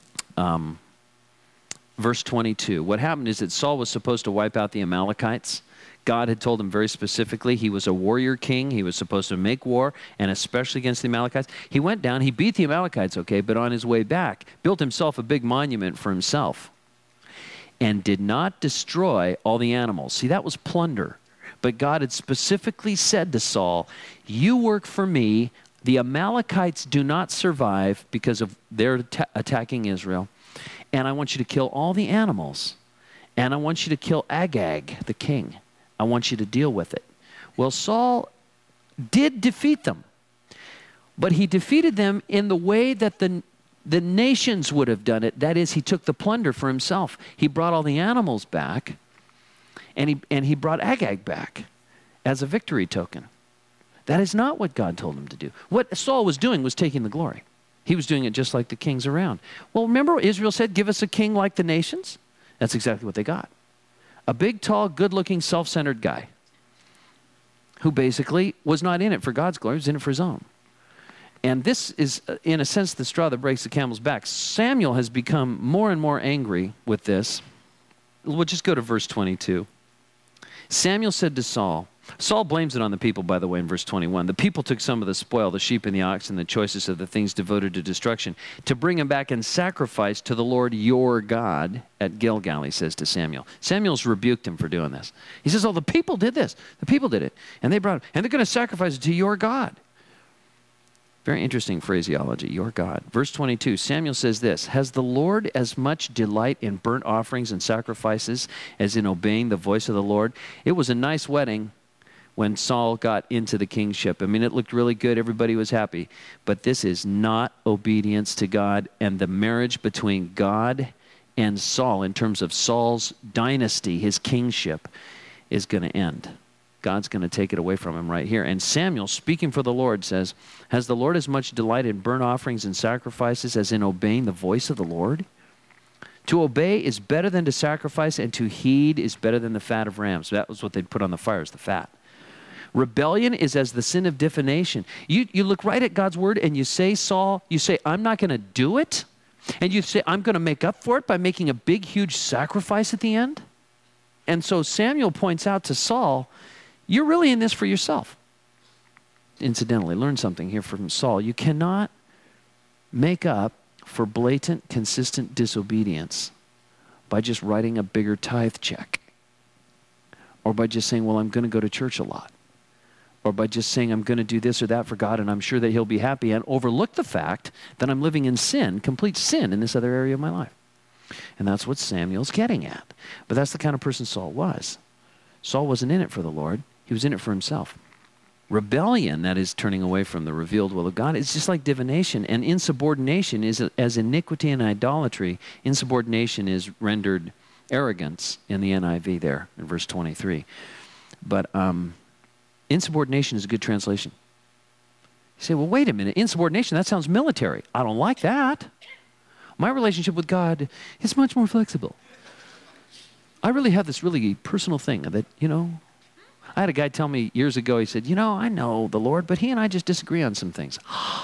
verse 22, what happened is that Saul was supposed to wipe out the Amalekites. God had told him very specifically he was a warrior king. He was supposed to make war, and especially against the Amalekites. He went down, he beat the Amalekites, okay, but on his way back, built himself a big monument for himself and did not destroy all the animals. See, that was plunder. But God had specifically said to Saul, you work for me. The Amalekites do not survive because of their attacking Israel. And I want you to kill all the animals. And I want you to kill Agag, the king. I want you to deal with it. Well, Saul did defeat them. But he defeated them in the way that the nations would have done it. That is, he took the plunder for himself. He brought all the animals back. And he brought Agag back as a victory token. That is not what God told him to do. What Saul was doing was taking the glory. He was doing it just like the kings around. Well, remember Israel said, give us a king like the nations? That's exactly what they got. A big, tall, good-looking, self-centered guy who basically was not in it for God's glory, he was in it for his own. And this is, in a sense, the straw that breaks the camel's back. Samuel has become more and more angry with this. We'll just go to verse 22. Samuel said to Saul blames it on the people, by the way, in verse 21. The people took some of the spoil, the sheep and the oxen, the choicest of the things devoted to destruction, to bring them back and sacrifice to the Lord your God at Gilgal, he says to Samuel. Samuel's rebuked him for doing this. He says, the people did this. The people did it. And they brought it. And they're going to sacrifice it to your God. Very interesting phraseology, your God. Verse 22, Samuel says this, has the Lord as much delight in burnt offerings and sacrifices as in obeying the voice of the Lord? It was a nice wedding when Saul got into the kingship. I mean, it looked really good. Everybody was happy. But this is not obedience to God. And the marriage between God and Saul, in terms of Saul's dynasty, his kingship, is going to end. God's going to take it away from him right here. And Samuel, speaking for the Lord, says, has the Lord as much delight in burnt offerings and sacrifices as in obeying the voice of the Lord? To obey is better than to sacrifice, and to heed is better than the fat of rams. That was what they'd put on the fires, the fat. Rebellion is as the sin of divination. You look right at God's word and you say, Saul, you say, I'm not going to do it. And you say, I'm going to make up for it by making a big, huge sacrifice at the end. And so Samuel points out to Saul, you're really in this for yourself. Incidentally, learn something here from Saul. You cannot make up for blatant, consistent disobedience by just writing a bigger tithe check. Or by just saying, well, I'm going to go to church a lot. Or by just saying, I'm going to do this or that for God, and I'm sure that he'll be happy, and overlook the fact that I'm living in sin, complete sin in this other area of my life. And that's what Samuel's getting at. But that's the kind of person Saul was. Saul wasn't in it for the Lord. He was in it for himself. Rebellion, that is turning away from the revealed will of God, is just like divination. And insubordination is as iniquity and idolatry. Insubordination is rendered arrogance in the NIV there in verse 23. But insubordination is a good translation. You say, well, wait a minute. Insubordination, that sounds military. I don't like that. My relationship with God is much more flexible. I really have this really personal thing that, I had a guy tell me years ago, he said, I know the Lord, but he and I just disagree on some things.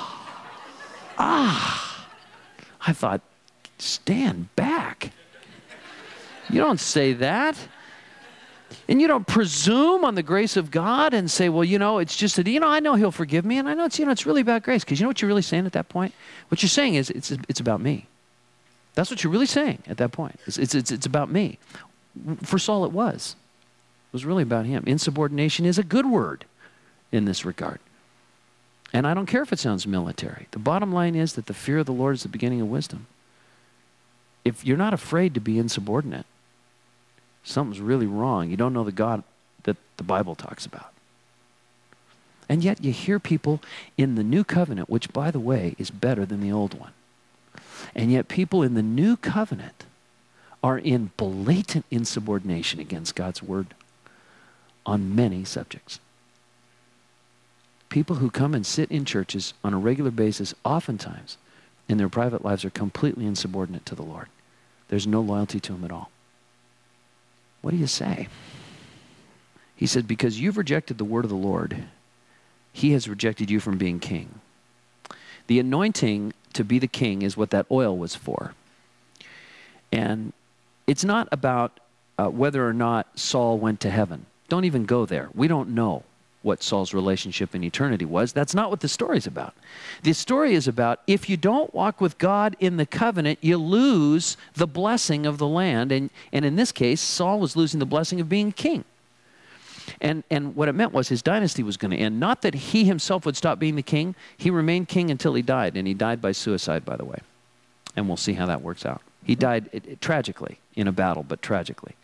I thought, stand back. You don't say that. And you don't presume on the grace of God and say, well, it's just that, I know he'll forgive me. And I know it's really about grace. Because you know what you're really saying at that point? What you're saying is it's about me. That's what you're really saying at that point. It's about me. For Saul, it was. It was really about him. Insubordination is a good word in this regard. And I don't care if it sounds military. The bottom line is that the fear of the Lord is the beginning of wisdom. If you're not afraid to be insubordinate, something's really wrong. You don't know the God that the Bible talks about. And yet you hear people in the new covenant, which, by the way, is better than the old one. And yet people in the new covenant are in blatant insubordination against God's word on many subjects. People who come and sit in churches on a regular basis, oftentimes, in their private lives are completely insubordinate to the Lord. There's no loyalty to him at all. What do you say? He said, because you've rejected the word of the Lord, he has rejected you from being king. The anointing to be the king is what that oil was for. And it's not about whether or not Saul went to heaven. Don't even go there. We don't know what Saul's relationship in eternity was. That's not what the story's about. The story is about if you don't walk with God in the covenant, you lose the blessing of the land. And in this case, Saul was losing the blessing of being king. And what it meant was his dynasty was going to end. Not that he himself would stop being the king. He remained king until he died. And he died by suicide, by the way. And we'll see how that works out. He died tragically in a battle, but tragically.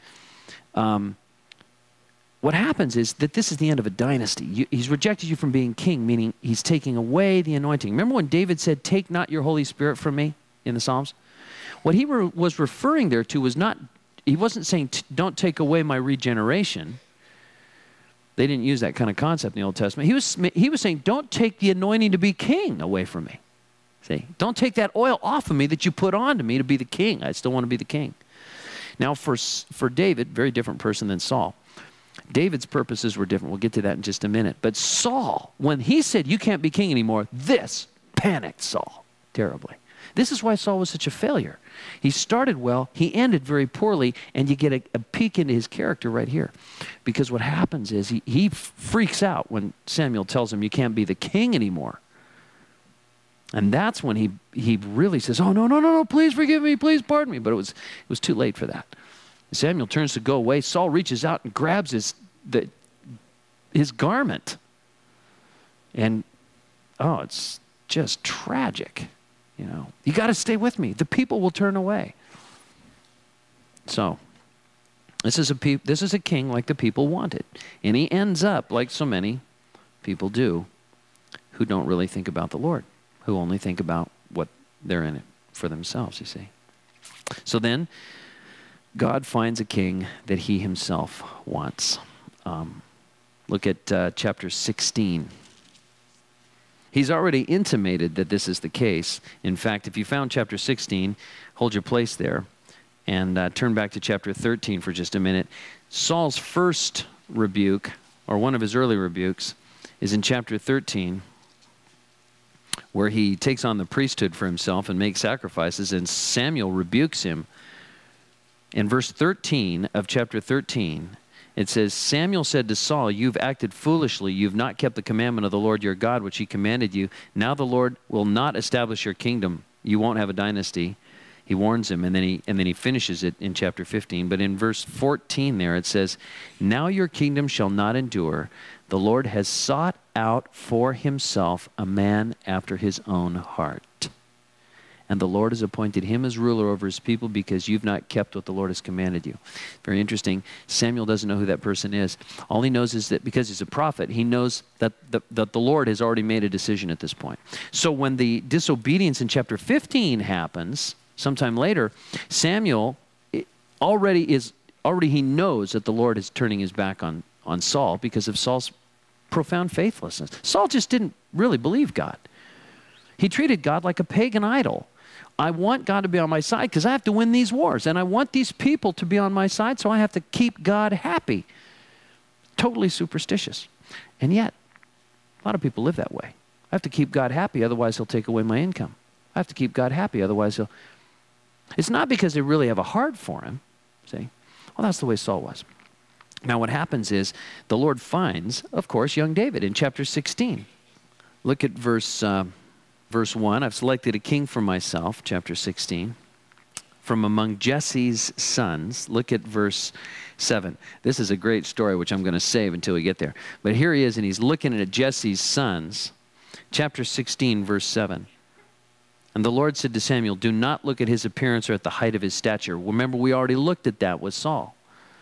What happens is that this is the end of a dynasty. He's rejected you from being king, meaning he's taking away the anointing. Remember when David said, "Take not your Holy Spirit from me," in the Psalms? What he was referring there to was not, he wasn't saying, "Don't take away my regeneration." They didn't use that kind of concept in the Old Testament. He was saying, "Don't take the anointing to be king away from me." See, don't take that oil off of me that you put onto me to be the king. I still want to be the king. Now for David, very different person than Saul. David's purposes were different. We'll get to that in just a minute. But Saul, when he said, "You can't be king anymore," this panicked Saul terribly. This is why Saul was such a failure. He started well, he ended very poorly, and you get a peek into his character right here. Because what happens is he freaks out when Samuel tells him, "You can't be the king anymore." And that's when he really says, "Oh, no, please forgive me, please pardon me." But it was too late for that. Samuel turns to go away. Saul reaches out and grabs his garment. And, it's just tragic. You got to stay with me. The people will turn away. So, this is a king like the people wanted. And he ends up, like so many people do, who don't really think about the Lord, who only think about what they're in it for themselves, you see. So then, God finds a king that he himself wants. Look at chapter 16. He's already intimated that this is the case. In fact, if you found chapter 16, hold your place there and turn back to chapter 13 for just a minute. Saul's first rebuke, or one of his early rebukes, is in chapter 13, where he takes on the priesthood for himself and makes sacrifices, and Samuel rebukes him. In verse 13 of chapter 13, it says, "Samuel said to Saul, 'You've acted foolishly. You've not kept the commandment of the Lord your God, which he commanded you. Now the Lord will not establish your kingdom. You won't have a dynasty.'" He warns him, and then he finishes it in chapter 15. But in verse 14 there, it says, "Now your kingdom shall not endure. The Lord has sought out for himself a man after his own heart. And the Lord has appointed him as ruler over his people because you've not kept what the Lord has commanded you." Very interesting. Samuel doesn't know who that person is. All he knows is that because he's a prophet, he knows that the Lord has already made a decision at this point. So when the disobedience in chapter 15 happens, sometime later, Samuel already he knows that the Lord is turning his back on Saul because of Saul's profound faithlessness. Saul just didn't really believe God. He treated God like a pagan idol. I want God to be on my side because I have to win these wars. And I want these people to be on my side, so I have to keep God happy. Totally superstitious. And yet, a lot of people live that way. I have to keep God happy, otherwise he'll take away my income. I have to keep God happy, otherwise he'll... It's not because they really have a heart for him. See? Well, that's the way Saul was. Now what happens is, the Lord finds, of course, young David in chapter 16. Look at verse 1, "I've selected a king for myself," chapter 16, "from among Jesse's sons." Look at verse 7. This is a great story, which I'm going to save until we get there. But here he is, and he's looking at Jesse's sons. Chapter 16, verse 7. "And the Lord said to Samuel, 'Do not look at his appearance or at the height of his stature.'" Remember, we already looked at that with Saul.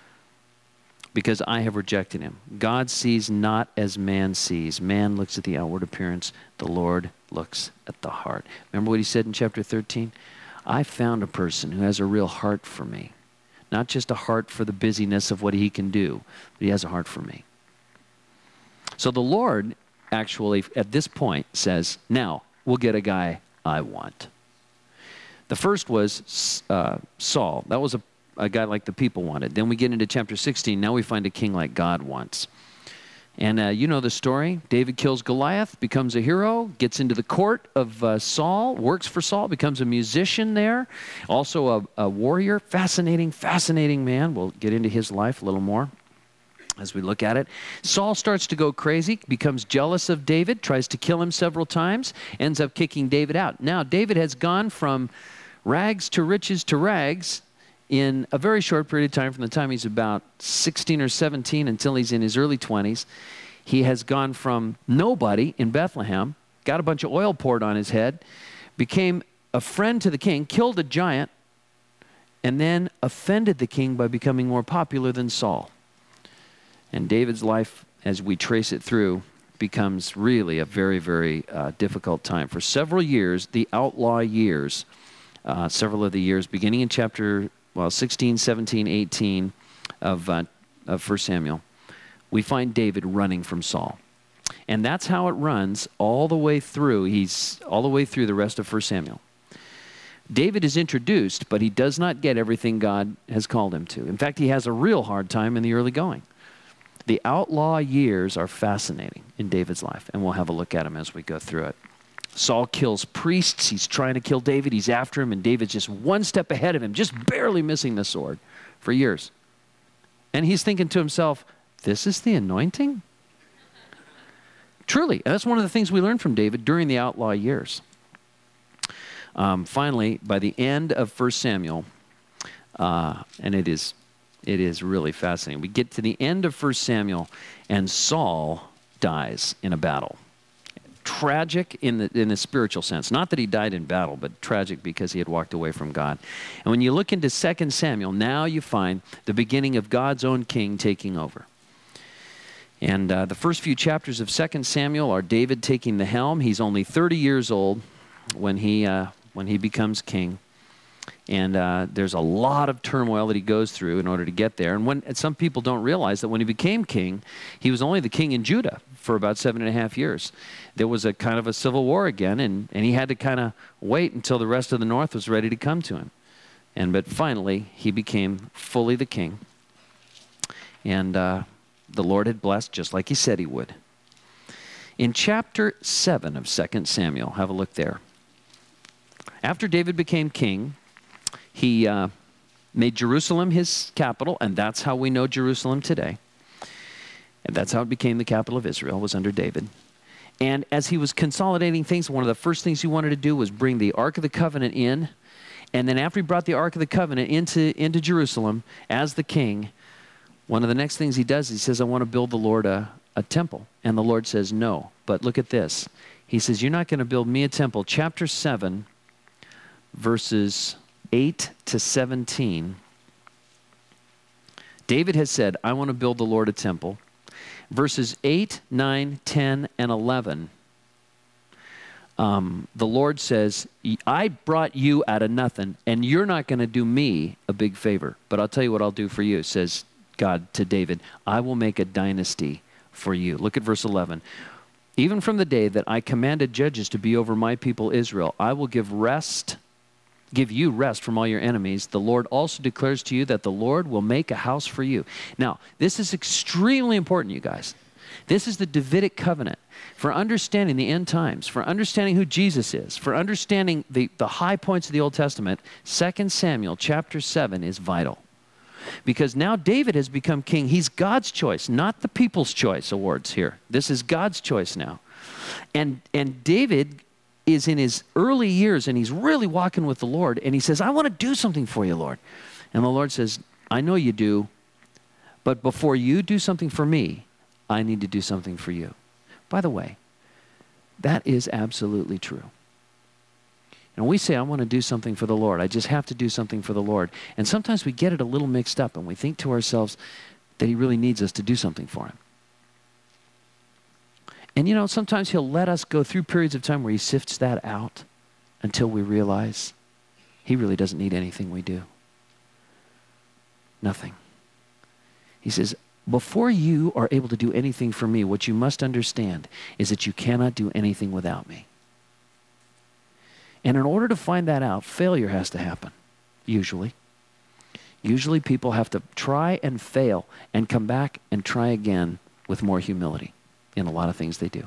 "Because I have rejected him. God sees not as man sees. Man looks at the outward appearance. The Lord looks at the heart." Remember what he said in chapter 13? "I found a person who has a real heart for me. Not just a heart for the busyness of what he can do, but he has a heart for me." So the Lord actually, at this point, says, "Now, we'll get a guy I want." The first was Saul. That was a guy like the people wanted. Then we get into chapter 16. Now we find a king like God wants. And you know the story. David kills Goliath, becomes a hero, gets into the court of Saul, works for Saul, becomes a musician there, also a warrior. Fascinating man. We'll get into his life a little more. as we look at it. Saul starts to go crazy, becomes jealous of David, tries to kill him several times, ends up kicking David out. Now, David has gone from rags to rags in a very short period of time, from the time he's about 16 or 17 until he's in his early 20s. He has gone from nobody in Bethlehem, got a bunch of oil poured on his head, became a friend to the king, killed a giant, and then offended the king by becoming more popular than Saul. And David's life, as we trace it through, becomes really a very, very difficult time. For several years, the outlaw years, several of the years, beginning in chapter 16, 17, 18 of 1 Samuel, we find David running from Saul. And that's how it runs all the way through. He's all the way through the rest of 1 Samuel. David is introduced, but he does not get everything God has called him to. In fact, he has a real hard time in the early going. The outlaw years are fascinating in David's life, and we'll have a look at them as we go through it. Saul kills priests. He's trying to kill David. He's after him, and David's just one step ahead of him, just barely missing the sword for years. And he's thinking to himself, this is the anointing? Truly, and that's one of the things we learned from David during the outlaw years. Finally, by the end of 1 Samuel, and it is really fascinating. We get to the end of 1 Samuel, and Saul dies in a battle. Tragic in the spiritual sense. Not that he died in battle, but tragic because he had walked away from God. And when you look into 2 Samuel, now you find the beginning of God's own king taking over. And the first few chapters of 2 Samuel are David taking the helm. He's only 30 years old when he becomes king. And there's a lot of turmoil that he goes through in order to get there. And some people don't realize that when he became king, he was only the king in Judah for about 7.5 years. There was a kind of a civil war again, and he had to kind of wait until the rest of the north was ready to come to him. But finally, he became fully the king. And the Lord had blessed just like he said he would. In chapter 7 of 2 Samuel, have a look there. After David became king, he made Jerusalem his capital, and that's how we know Jerusalem today. And that's how it became the capital of Israel, was under David. And as he was consolidating things, one of the first things he wanted to do was bring the Ark of the Covenant in. And then after he brought the Ark of the Covenant into Jerusalem as the king, one of the next things he does, he says, I want to build the Lord a temple. And the Lord says, no. But look at this. He says, you're not going to build me a temple. Chapter 7, verses 8 to 17. David has said, I want to build the Lord a temple. Verses 8, 9, 10, and 11. The Lord says, I brought you out of nothing, and you're not going to do me a big favor. But I'll tell you what I'll do for you, says God to David. I will make a dynasty for you. Look at verse 11. Even from the day that I commanded judges to be over my people Israel, I will give you rest from all your enemies. The Lord also declares to you that the Lord will make a house for you. Now, this is extremely important, you guys. This is the Davidic covenant for understanding the end times, for understanding who Jesus is, for understanding the high points of the Old Testament. 2 Samuel chapter 7 is vital. Because now David has become king. He's God's choice, not the People's Choice Awards here. This is God's choice now. And David is in his early years, and he's really walking with the Lord, and he says, I want to do something for you, Lord. And the Lord says, I know you do, but before you do something for me, I need to do something for you. By the way, that is absolutely true. And we say, I want to do something for the Lord. I just have to do something for the Lord. And sometimes we get it a little mixed up, and we think to ourselves that he really needs us to do something for him. And sometimes he'll let us go through periods of time where he sifts that out until we realize he really doesn't need anything we do. Nothing. He says, before you are able to do anything for me, what you must understand is that you cannot do anything without me. And in order to find that out, failure has to happen, usually. Usually people have to try and fail and come back and try again with more humility in a lot of things they do.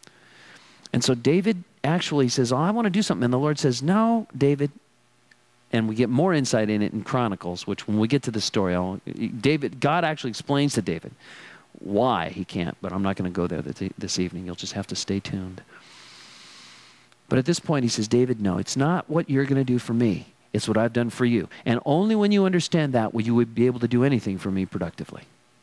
And so David actually says, I want to do something. And the Lord says, no, David. and we get more insight in it in Chronicles, which when we get to the story, God actually explains to David why he can't, but I'm not going to go there this evening. You'll just have to stay tuned. But at this point, he says, David, no, it's not what you're going to do for me. It's what I've done for you. And only when you understand that will you be able to do anything for me productively.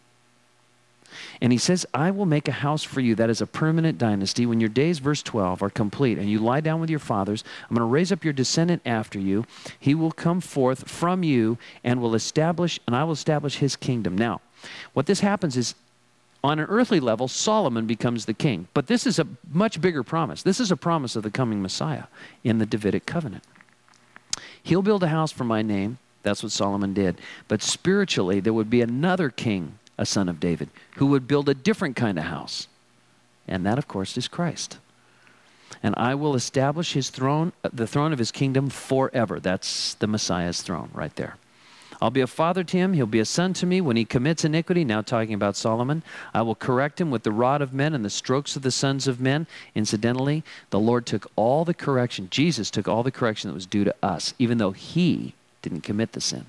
And he says, I will make a house for you that is a permanent dynasty. When your days, verse 12, are complete and you lie down with your fathers, I'm going to raise up your descendant after you. He will come forth from you and I will establish his kingdom. Now, what this happens is, on an earthly level, Solomon becomes the king. But this is a much bigger promise. This is a promise of the coming Messiah in the Davidic covenant. He'll build a house for my name. That's what Solomon did. But spiritually, there would be another king, a son of David, who would build a different kind of house. And that, of course, is Christ. And I will establish his throne, the throne of his kingdom forever. That's the Messiah's throne right there. I'll be a father to him. He'll be a son to me. When he commits iniquity, now talking about Solomon, I will correct him with the rod of men and the strokes of the sons of men. Incidentally, the Lord took all the correction. Jesus took all the correction that was due to us, even though he didn't commit the sin.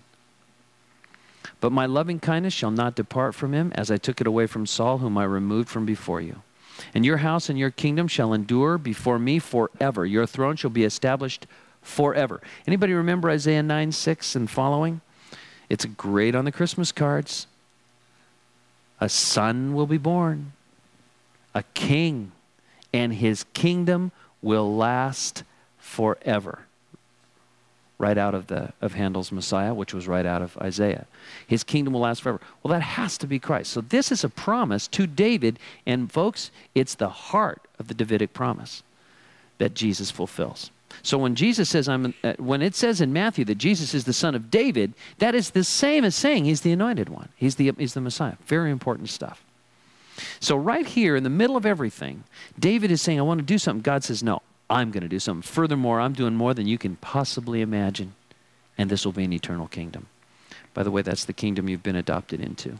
But my loving kindness shall not depart from him, as I took it away from Saul, whom I removed from before you. And your house and your kingdom shall endure before me forever. Your throne shall be established forever. Anybody remember Isaiah 9:6 and following? It's great on the Christmas cards. A son will be born, a king, and his kingdom will last forever. Right out of Handel's Messiah, which was right out of Isaiah. His kingdom will last forever. Well, that has to be Christ. So this is a promise to David, and folks, it's the heart of the Davidic promise that Jesus fulfills. So when Jesus says, when it says in Matthew that Jesus is the son of David, that is the same as saying he's the anointed one. He's the Messiah. Very important stuff. So right here in the middle of everything, David is saying, I want to do something. God says, no, I'm going to do something. Furthermore, I'm doing more than you can possibly imagine, and this will be an eternal kingdom. By the way, that's the kingdom you've been adopted into.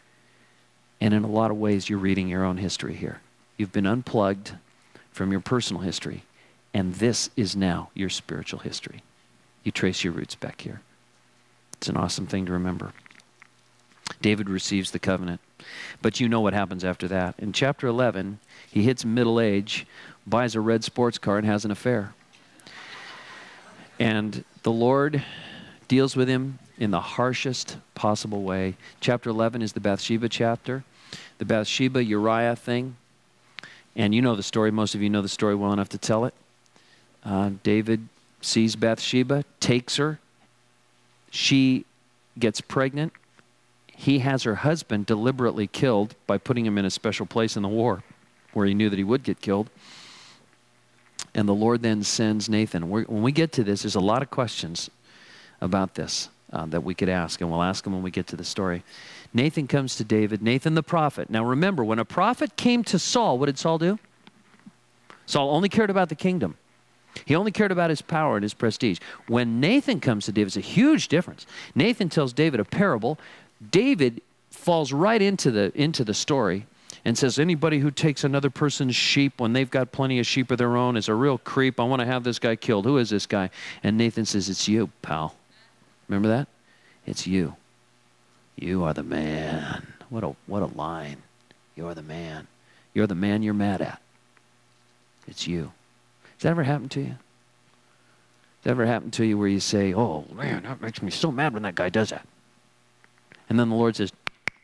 And in a lot of ways, you're reading your own history here. You've been unplugged from your personal history. And this is now your spiritual history. You trace your roots back here. It's an awesome thing to remember. David receives the covenant. But you know what happens after that. In chapter 11, he hits middle age, buys a red sports car, and has an affair. And the Lord deals with him in the harshest possible way. Chapter 11 is the Bathsheba chapter. The Bathsheba-Uriah thing. And you know the story. Most of you know the story well enough to tell it. David sees Bathsheba, takes her. She gets pregnant. He has her husband deliberately killed by putting him in a special place in the war where he knew that he would get killed. And the Lord then sends Nathan. When we get to this, there's a lot of questions about this that we could ask, and we'll ask them when we get to the story. Nathan comes to David, Nathan the prophet. Now remember, when a prophet came to Saul, what did Saul do? Saul only cared about the kingdom. He only cared about his power and his prestige. When Nathan comes to David, it's a huge difference. Nathan tells David a parable. David falls right into the story and says, anybody who takes another person's sheep when they've got plenty of sheep of their own is a real creep. I want to have this guy killed. Who is this guy? And Nathan says, it's you, pal. Remember that? It's you. You are the man. What a line. You're the man. You're the man you're mad at. It's you. Has that ever happened to you? Has that ever happened to you where you say, oh, man, that makes me so mad when that guy does that? And then the Lord says,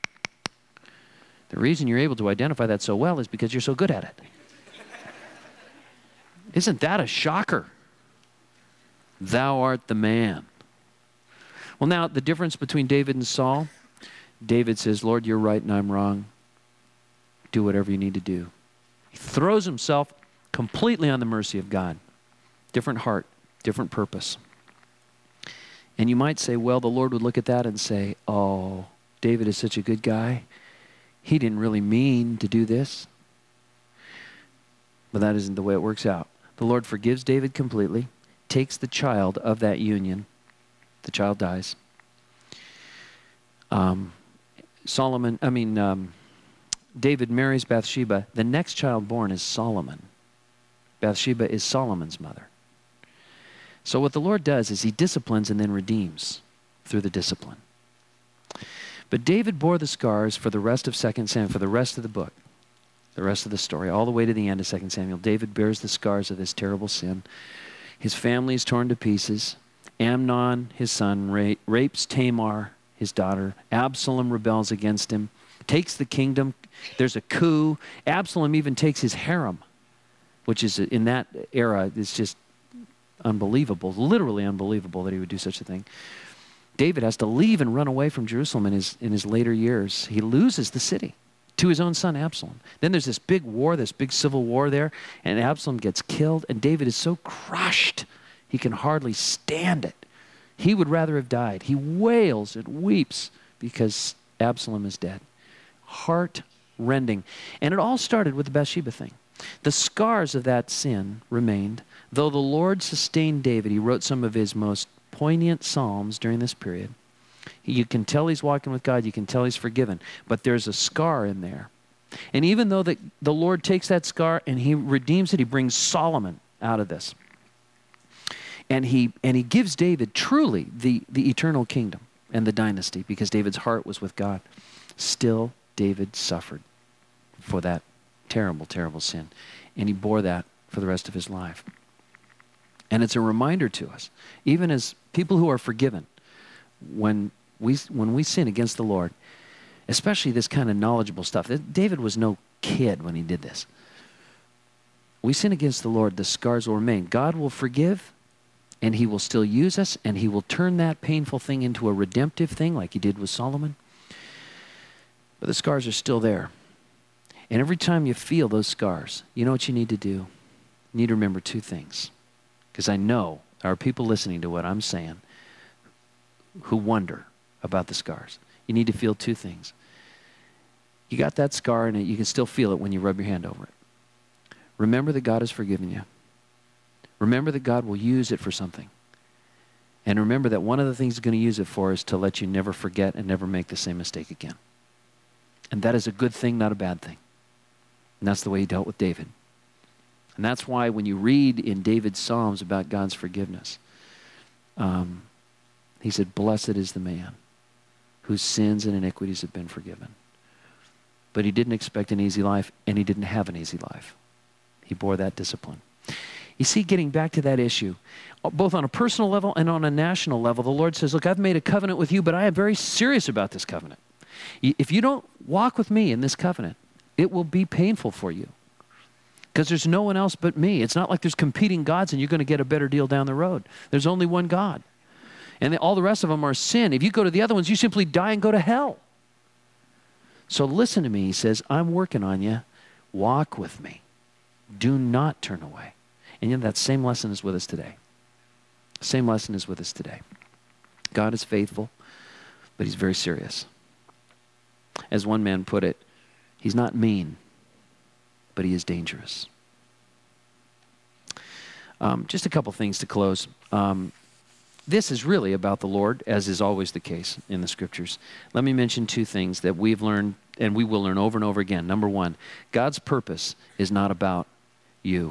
the reason you're able to identify that so well is because you're so good at it. Isn't that a shocker? Thou art the man. Well, now, the difference between David and Saul, David says, Lord, you're right and I'm wrong. Do whatever you need to do. He throws himself completely on the mercy of God. Different heart, different purpose. And you might say, well, the Lord would look at that and say, oh, David is such a good guy. He didn't really mean to do this. But that isn't the way it works out. The Lord forgives David completely, takes the child of that union. The child dies. David marries Bathsheba. The next child born is Solomon. Bathsheba is Solomon's mother. So what the Lord does is he disciplines and then redeems through the discipline. But David bore the scars for the rest of 2 Samuel, for the rest of the book, the rest of the story, all the way to the end of 2 Samuel. David bears the scars of this terrible sin. His family is torn to pieces. Amnon, his son, rapes Tamar, his daughter. Absalom rebels against him, takes the kingdom. There's a coup. Absalom even takes his harem, which is, in that era, is just unbelievable, literally unbelievable that he would do such a thing. David has to leave and run away from Jerusalem in his later years. He loses the city to his own son Absalom. Then there's this big war, this big civil war there, and Absalom gets killed, and David is so crushed he can hardly stand it. He would rather have died. He wails and weeps because Absalom is dead. Heart-rending. And it all started with the Bathsheba thing. The scars of that sin remained. Though the Lord sustained David, he wrote some of his most poignant psalms during this period. You can tell he's walking with God. You can tell he's forgiven. But there's a scar in there. And even though the Lord takes that scar and he redeems it, he brings Solomon out of this. And he gives David truly the eternal kingdom and the dynasty because David's heart was with God. Still, David suffered for that terrible, terrible sin. And he bore that for the rest of his life. And it's a reminder to us, even as people who are forgiven, when we sin against the Lord, especially this kind of knowledgeable stuff. David was no kid when he did this. We sin against the Lord, the scars will remain. God will forgive, and he will still use us, and he will turn that painful thing into a redemptive thing like he did with Solomon. But the scars are still there. And every time you feel those scars, you know what you need to do? You need to remember two things. Because I know there are people listening to what I'm saying who wonder about the scars. You need to feel two things. You got that scar, and you can still feel it when you rub your hand over it. Remember that God has forgiven you. Remember that God will use it for something. And remember that one of the things he's going to use it for is to let you never forget and never make the same mistake again. And that is a good thing, not a bad thing. And that's the way he dealt with David. And that's why when you read in David's Psalms about God's forgiveness, he said, "Blessed is the man whose sins and iniquities have been forgiven." But he didn't expect an easy life, and he didn't have an easy life. He bore that discipline. You see, getting back to that issue, both on a personal level and on a national level, the Lord says, look, I've made a covenant with you, but I am very serious about this covenant. If you don't walk with me in this covenant, it will be painful for you. Because there's no one else but me. It's not like there's competing gods and you're going to get a better deal down the road. There's only one God. And all the rest of them are sin. If you go to the other ones, you simply die and go to hell. So listen to me. He says, I'm working on you. Walk with me. Do not turn away. And yet that same lesson is with us today. Same lesson is with us today. God is faithful, but he's very serious. As one man put it, he's not mean, but he is dangerous. Just a couple things to close. This is really about the Lord, as is always the case in the Scriptures. Let me mention two things that we've learned, and we will learn over and over again. Number one, God's purpose is not about you,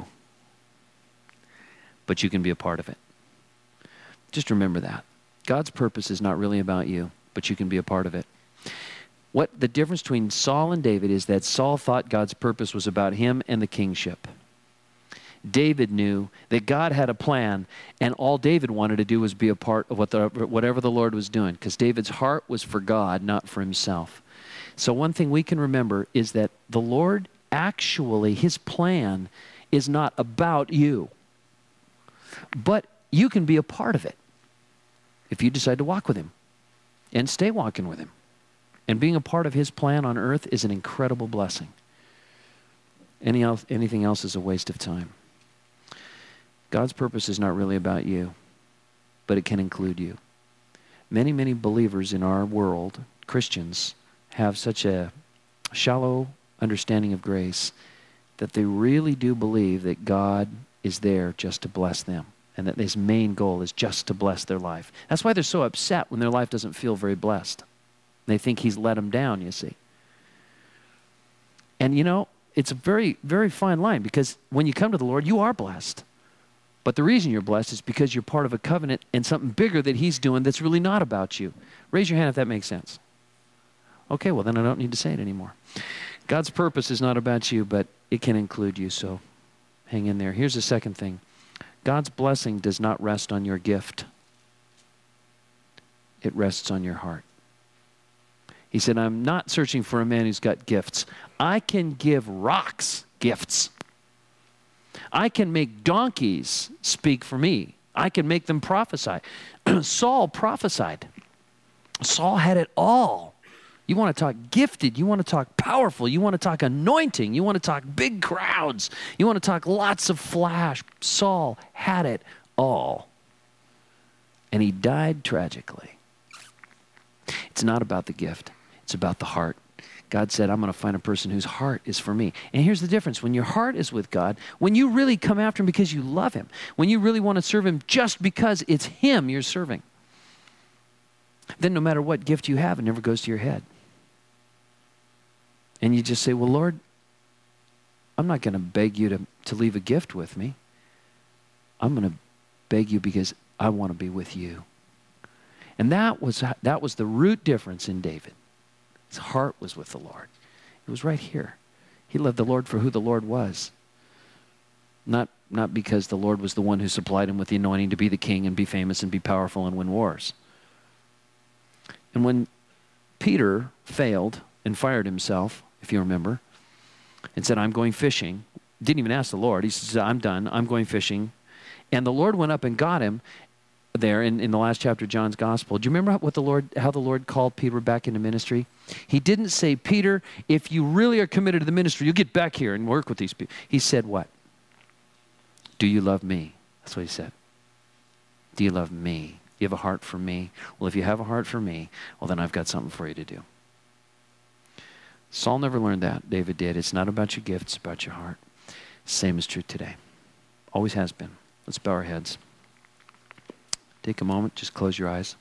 but you can be a part of it. Just remember that. God's purpose is not really about you, but you can be a part of it. What the difference between Saul and David is that Saul thought God's purpose was about him and the kingship. David knew that God had a plan, and all David wanted to do was be a part of whatever the Lord was doing, because David's heart was for God, not for himself. So one thing we can remember is that the Lord actually, his plan is not about you, but you can be a part of it if you decide to walk with him and stay walking with him. And being a part of his plan on earth is an incredible blessing. Anything else is a waste of time. God's purpose is not really about you, but it can include you. Many, many believers in our world, Christians, have such a shallow understanding of grace that they really do believe that God is there just to bless them, and that his main goal is just to bless their life. That's why they're so upset when their life doesn't feel very blessed. They think he's let them down, you see. And you know, it's a very, very fine line, because when you come to the Lord, you are blessed. But the reason you're blessed is because you're part of a covenant and something bigger that he's doing that's really not about you. Raise your hand if that makes sense. Okay, well then I don't need to say it anymore. God's purpose is not about you, but it can include you, so hang in there. Here's the second thing. God's blessing does not rest on your gift. It rests on your heart. He said, I'm not searching for a man who's got gifts. I can give rocks gifts. I can make donkeys speak for me. I can make them prophesy. Saul prophesied. Saul had it all. You want to talk gifted. You want to talk powerful. You want to talk anointing. You want to talk big crowds. You want to talk lots of flash. Saul had it all. And he died tragically. It's not about the gift. It's about the heart. God said, I'm going to find a person whose heart is for me. And here's the difference. When your heart is with God, when you really come after him because you love him, when you really want to serve him just because it's him you're serving, then no matter what gift you have, it never goes to your head. And you just say, well, Lord, I'm not going to beg you to leave a gift with me. I'm going to beg you because I want to be with you. And that was the root difference in David. His heart was with the Lord. It was right here. He loved the Lord for who the Lord was. Not because the Lord was the one who supplied him with the anointing to be the king and be famous and be powerful and win wars. And when Peter failed and fired himself, if you remember, and said, I'm going fishing, didn't even ask the Lord. He said, I'm done. I'm going fishing. And the Lord went up and got him there in the last chapter of John's Gospel. Do you remember how the Lord called Peter back into ministry? He didn't say, Peter, if you really are committed to the ministry, you'll get back here and work with these people. He said what? Do you love me? That's what he said. Do you love me? Do you have a heart for me? Well, if you have a heart for me, well, then I've got something for you to do. Saul never learned that. David did. It's not about your gifts, it's about your heart. Same is true today. Always has been. Let's bow our heads. Take a moment, just close your eyes.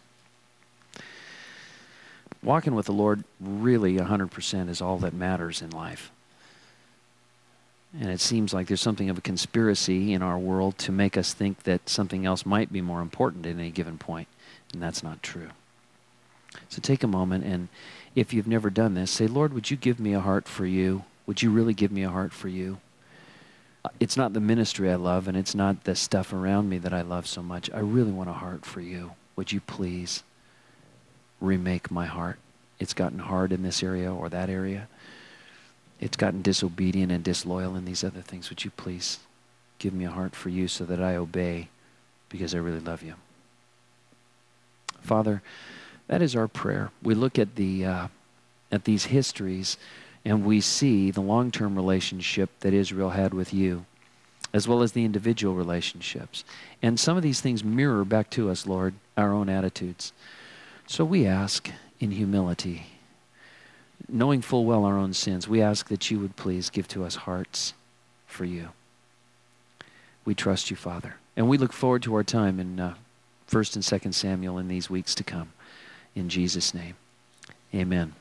Walking with the Lord really 100% is all that matters in life. And it seems like there's something of a conspiracy in our world to make us think that something else might be more important at any given point, and that's not true. So take a moment, and if you've never done this, say, Lord, would you give me a heart for you? Would you really give me a heart for you? It's not the ministry I love, and it's not the stuff around me that I love so much. I really want a heart for you. Would you please remake my heart? It's gotten hard in this area or that area. It's gotten disobedient and disloyal in these other things. Would you please give me a heart for you so that I obey because I really love you? Father, that is our prayer. We look at these histories and we see the long-term relationship that Israel had with you, as well as the individual relationships. And some of these things mirror back to us, Lord, our own attitudes. So we ask in humility, knowing full well our own sins, we ask that you would please give to us hearts for you. We trust you, Father. And we look forward to our time in 1 and 2 Samuel in these weeks to come. In Jesus' name, amen.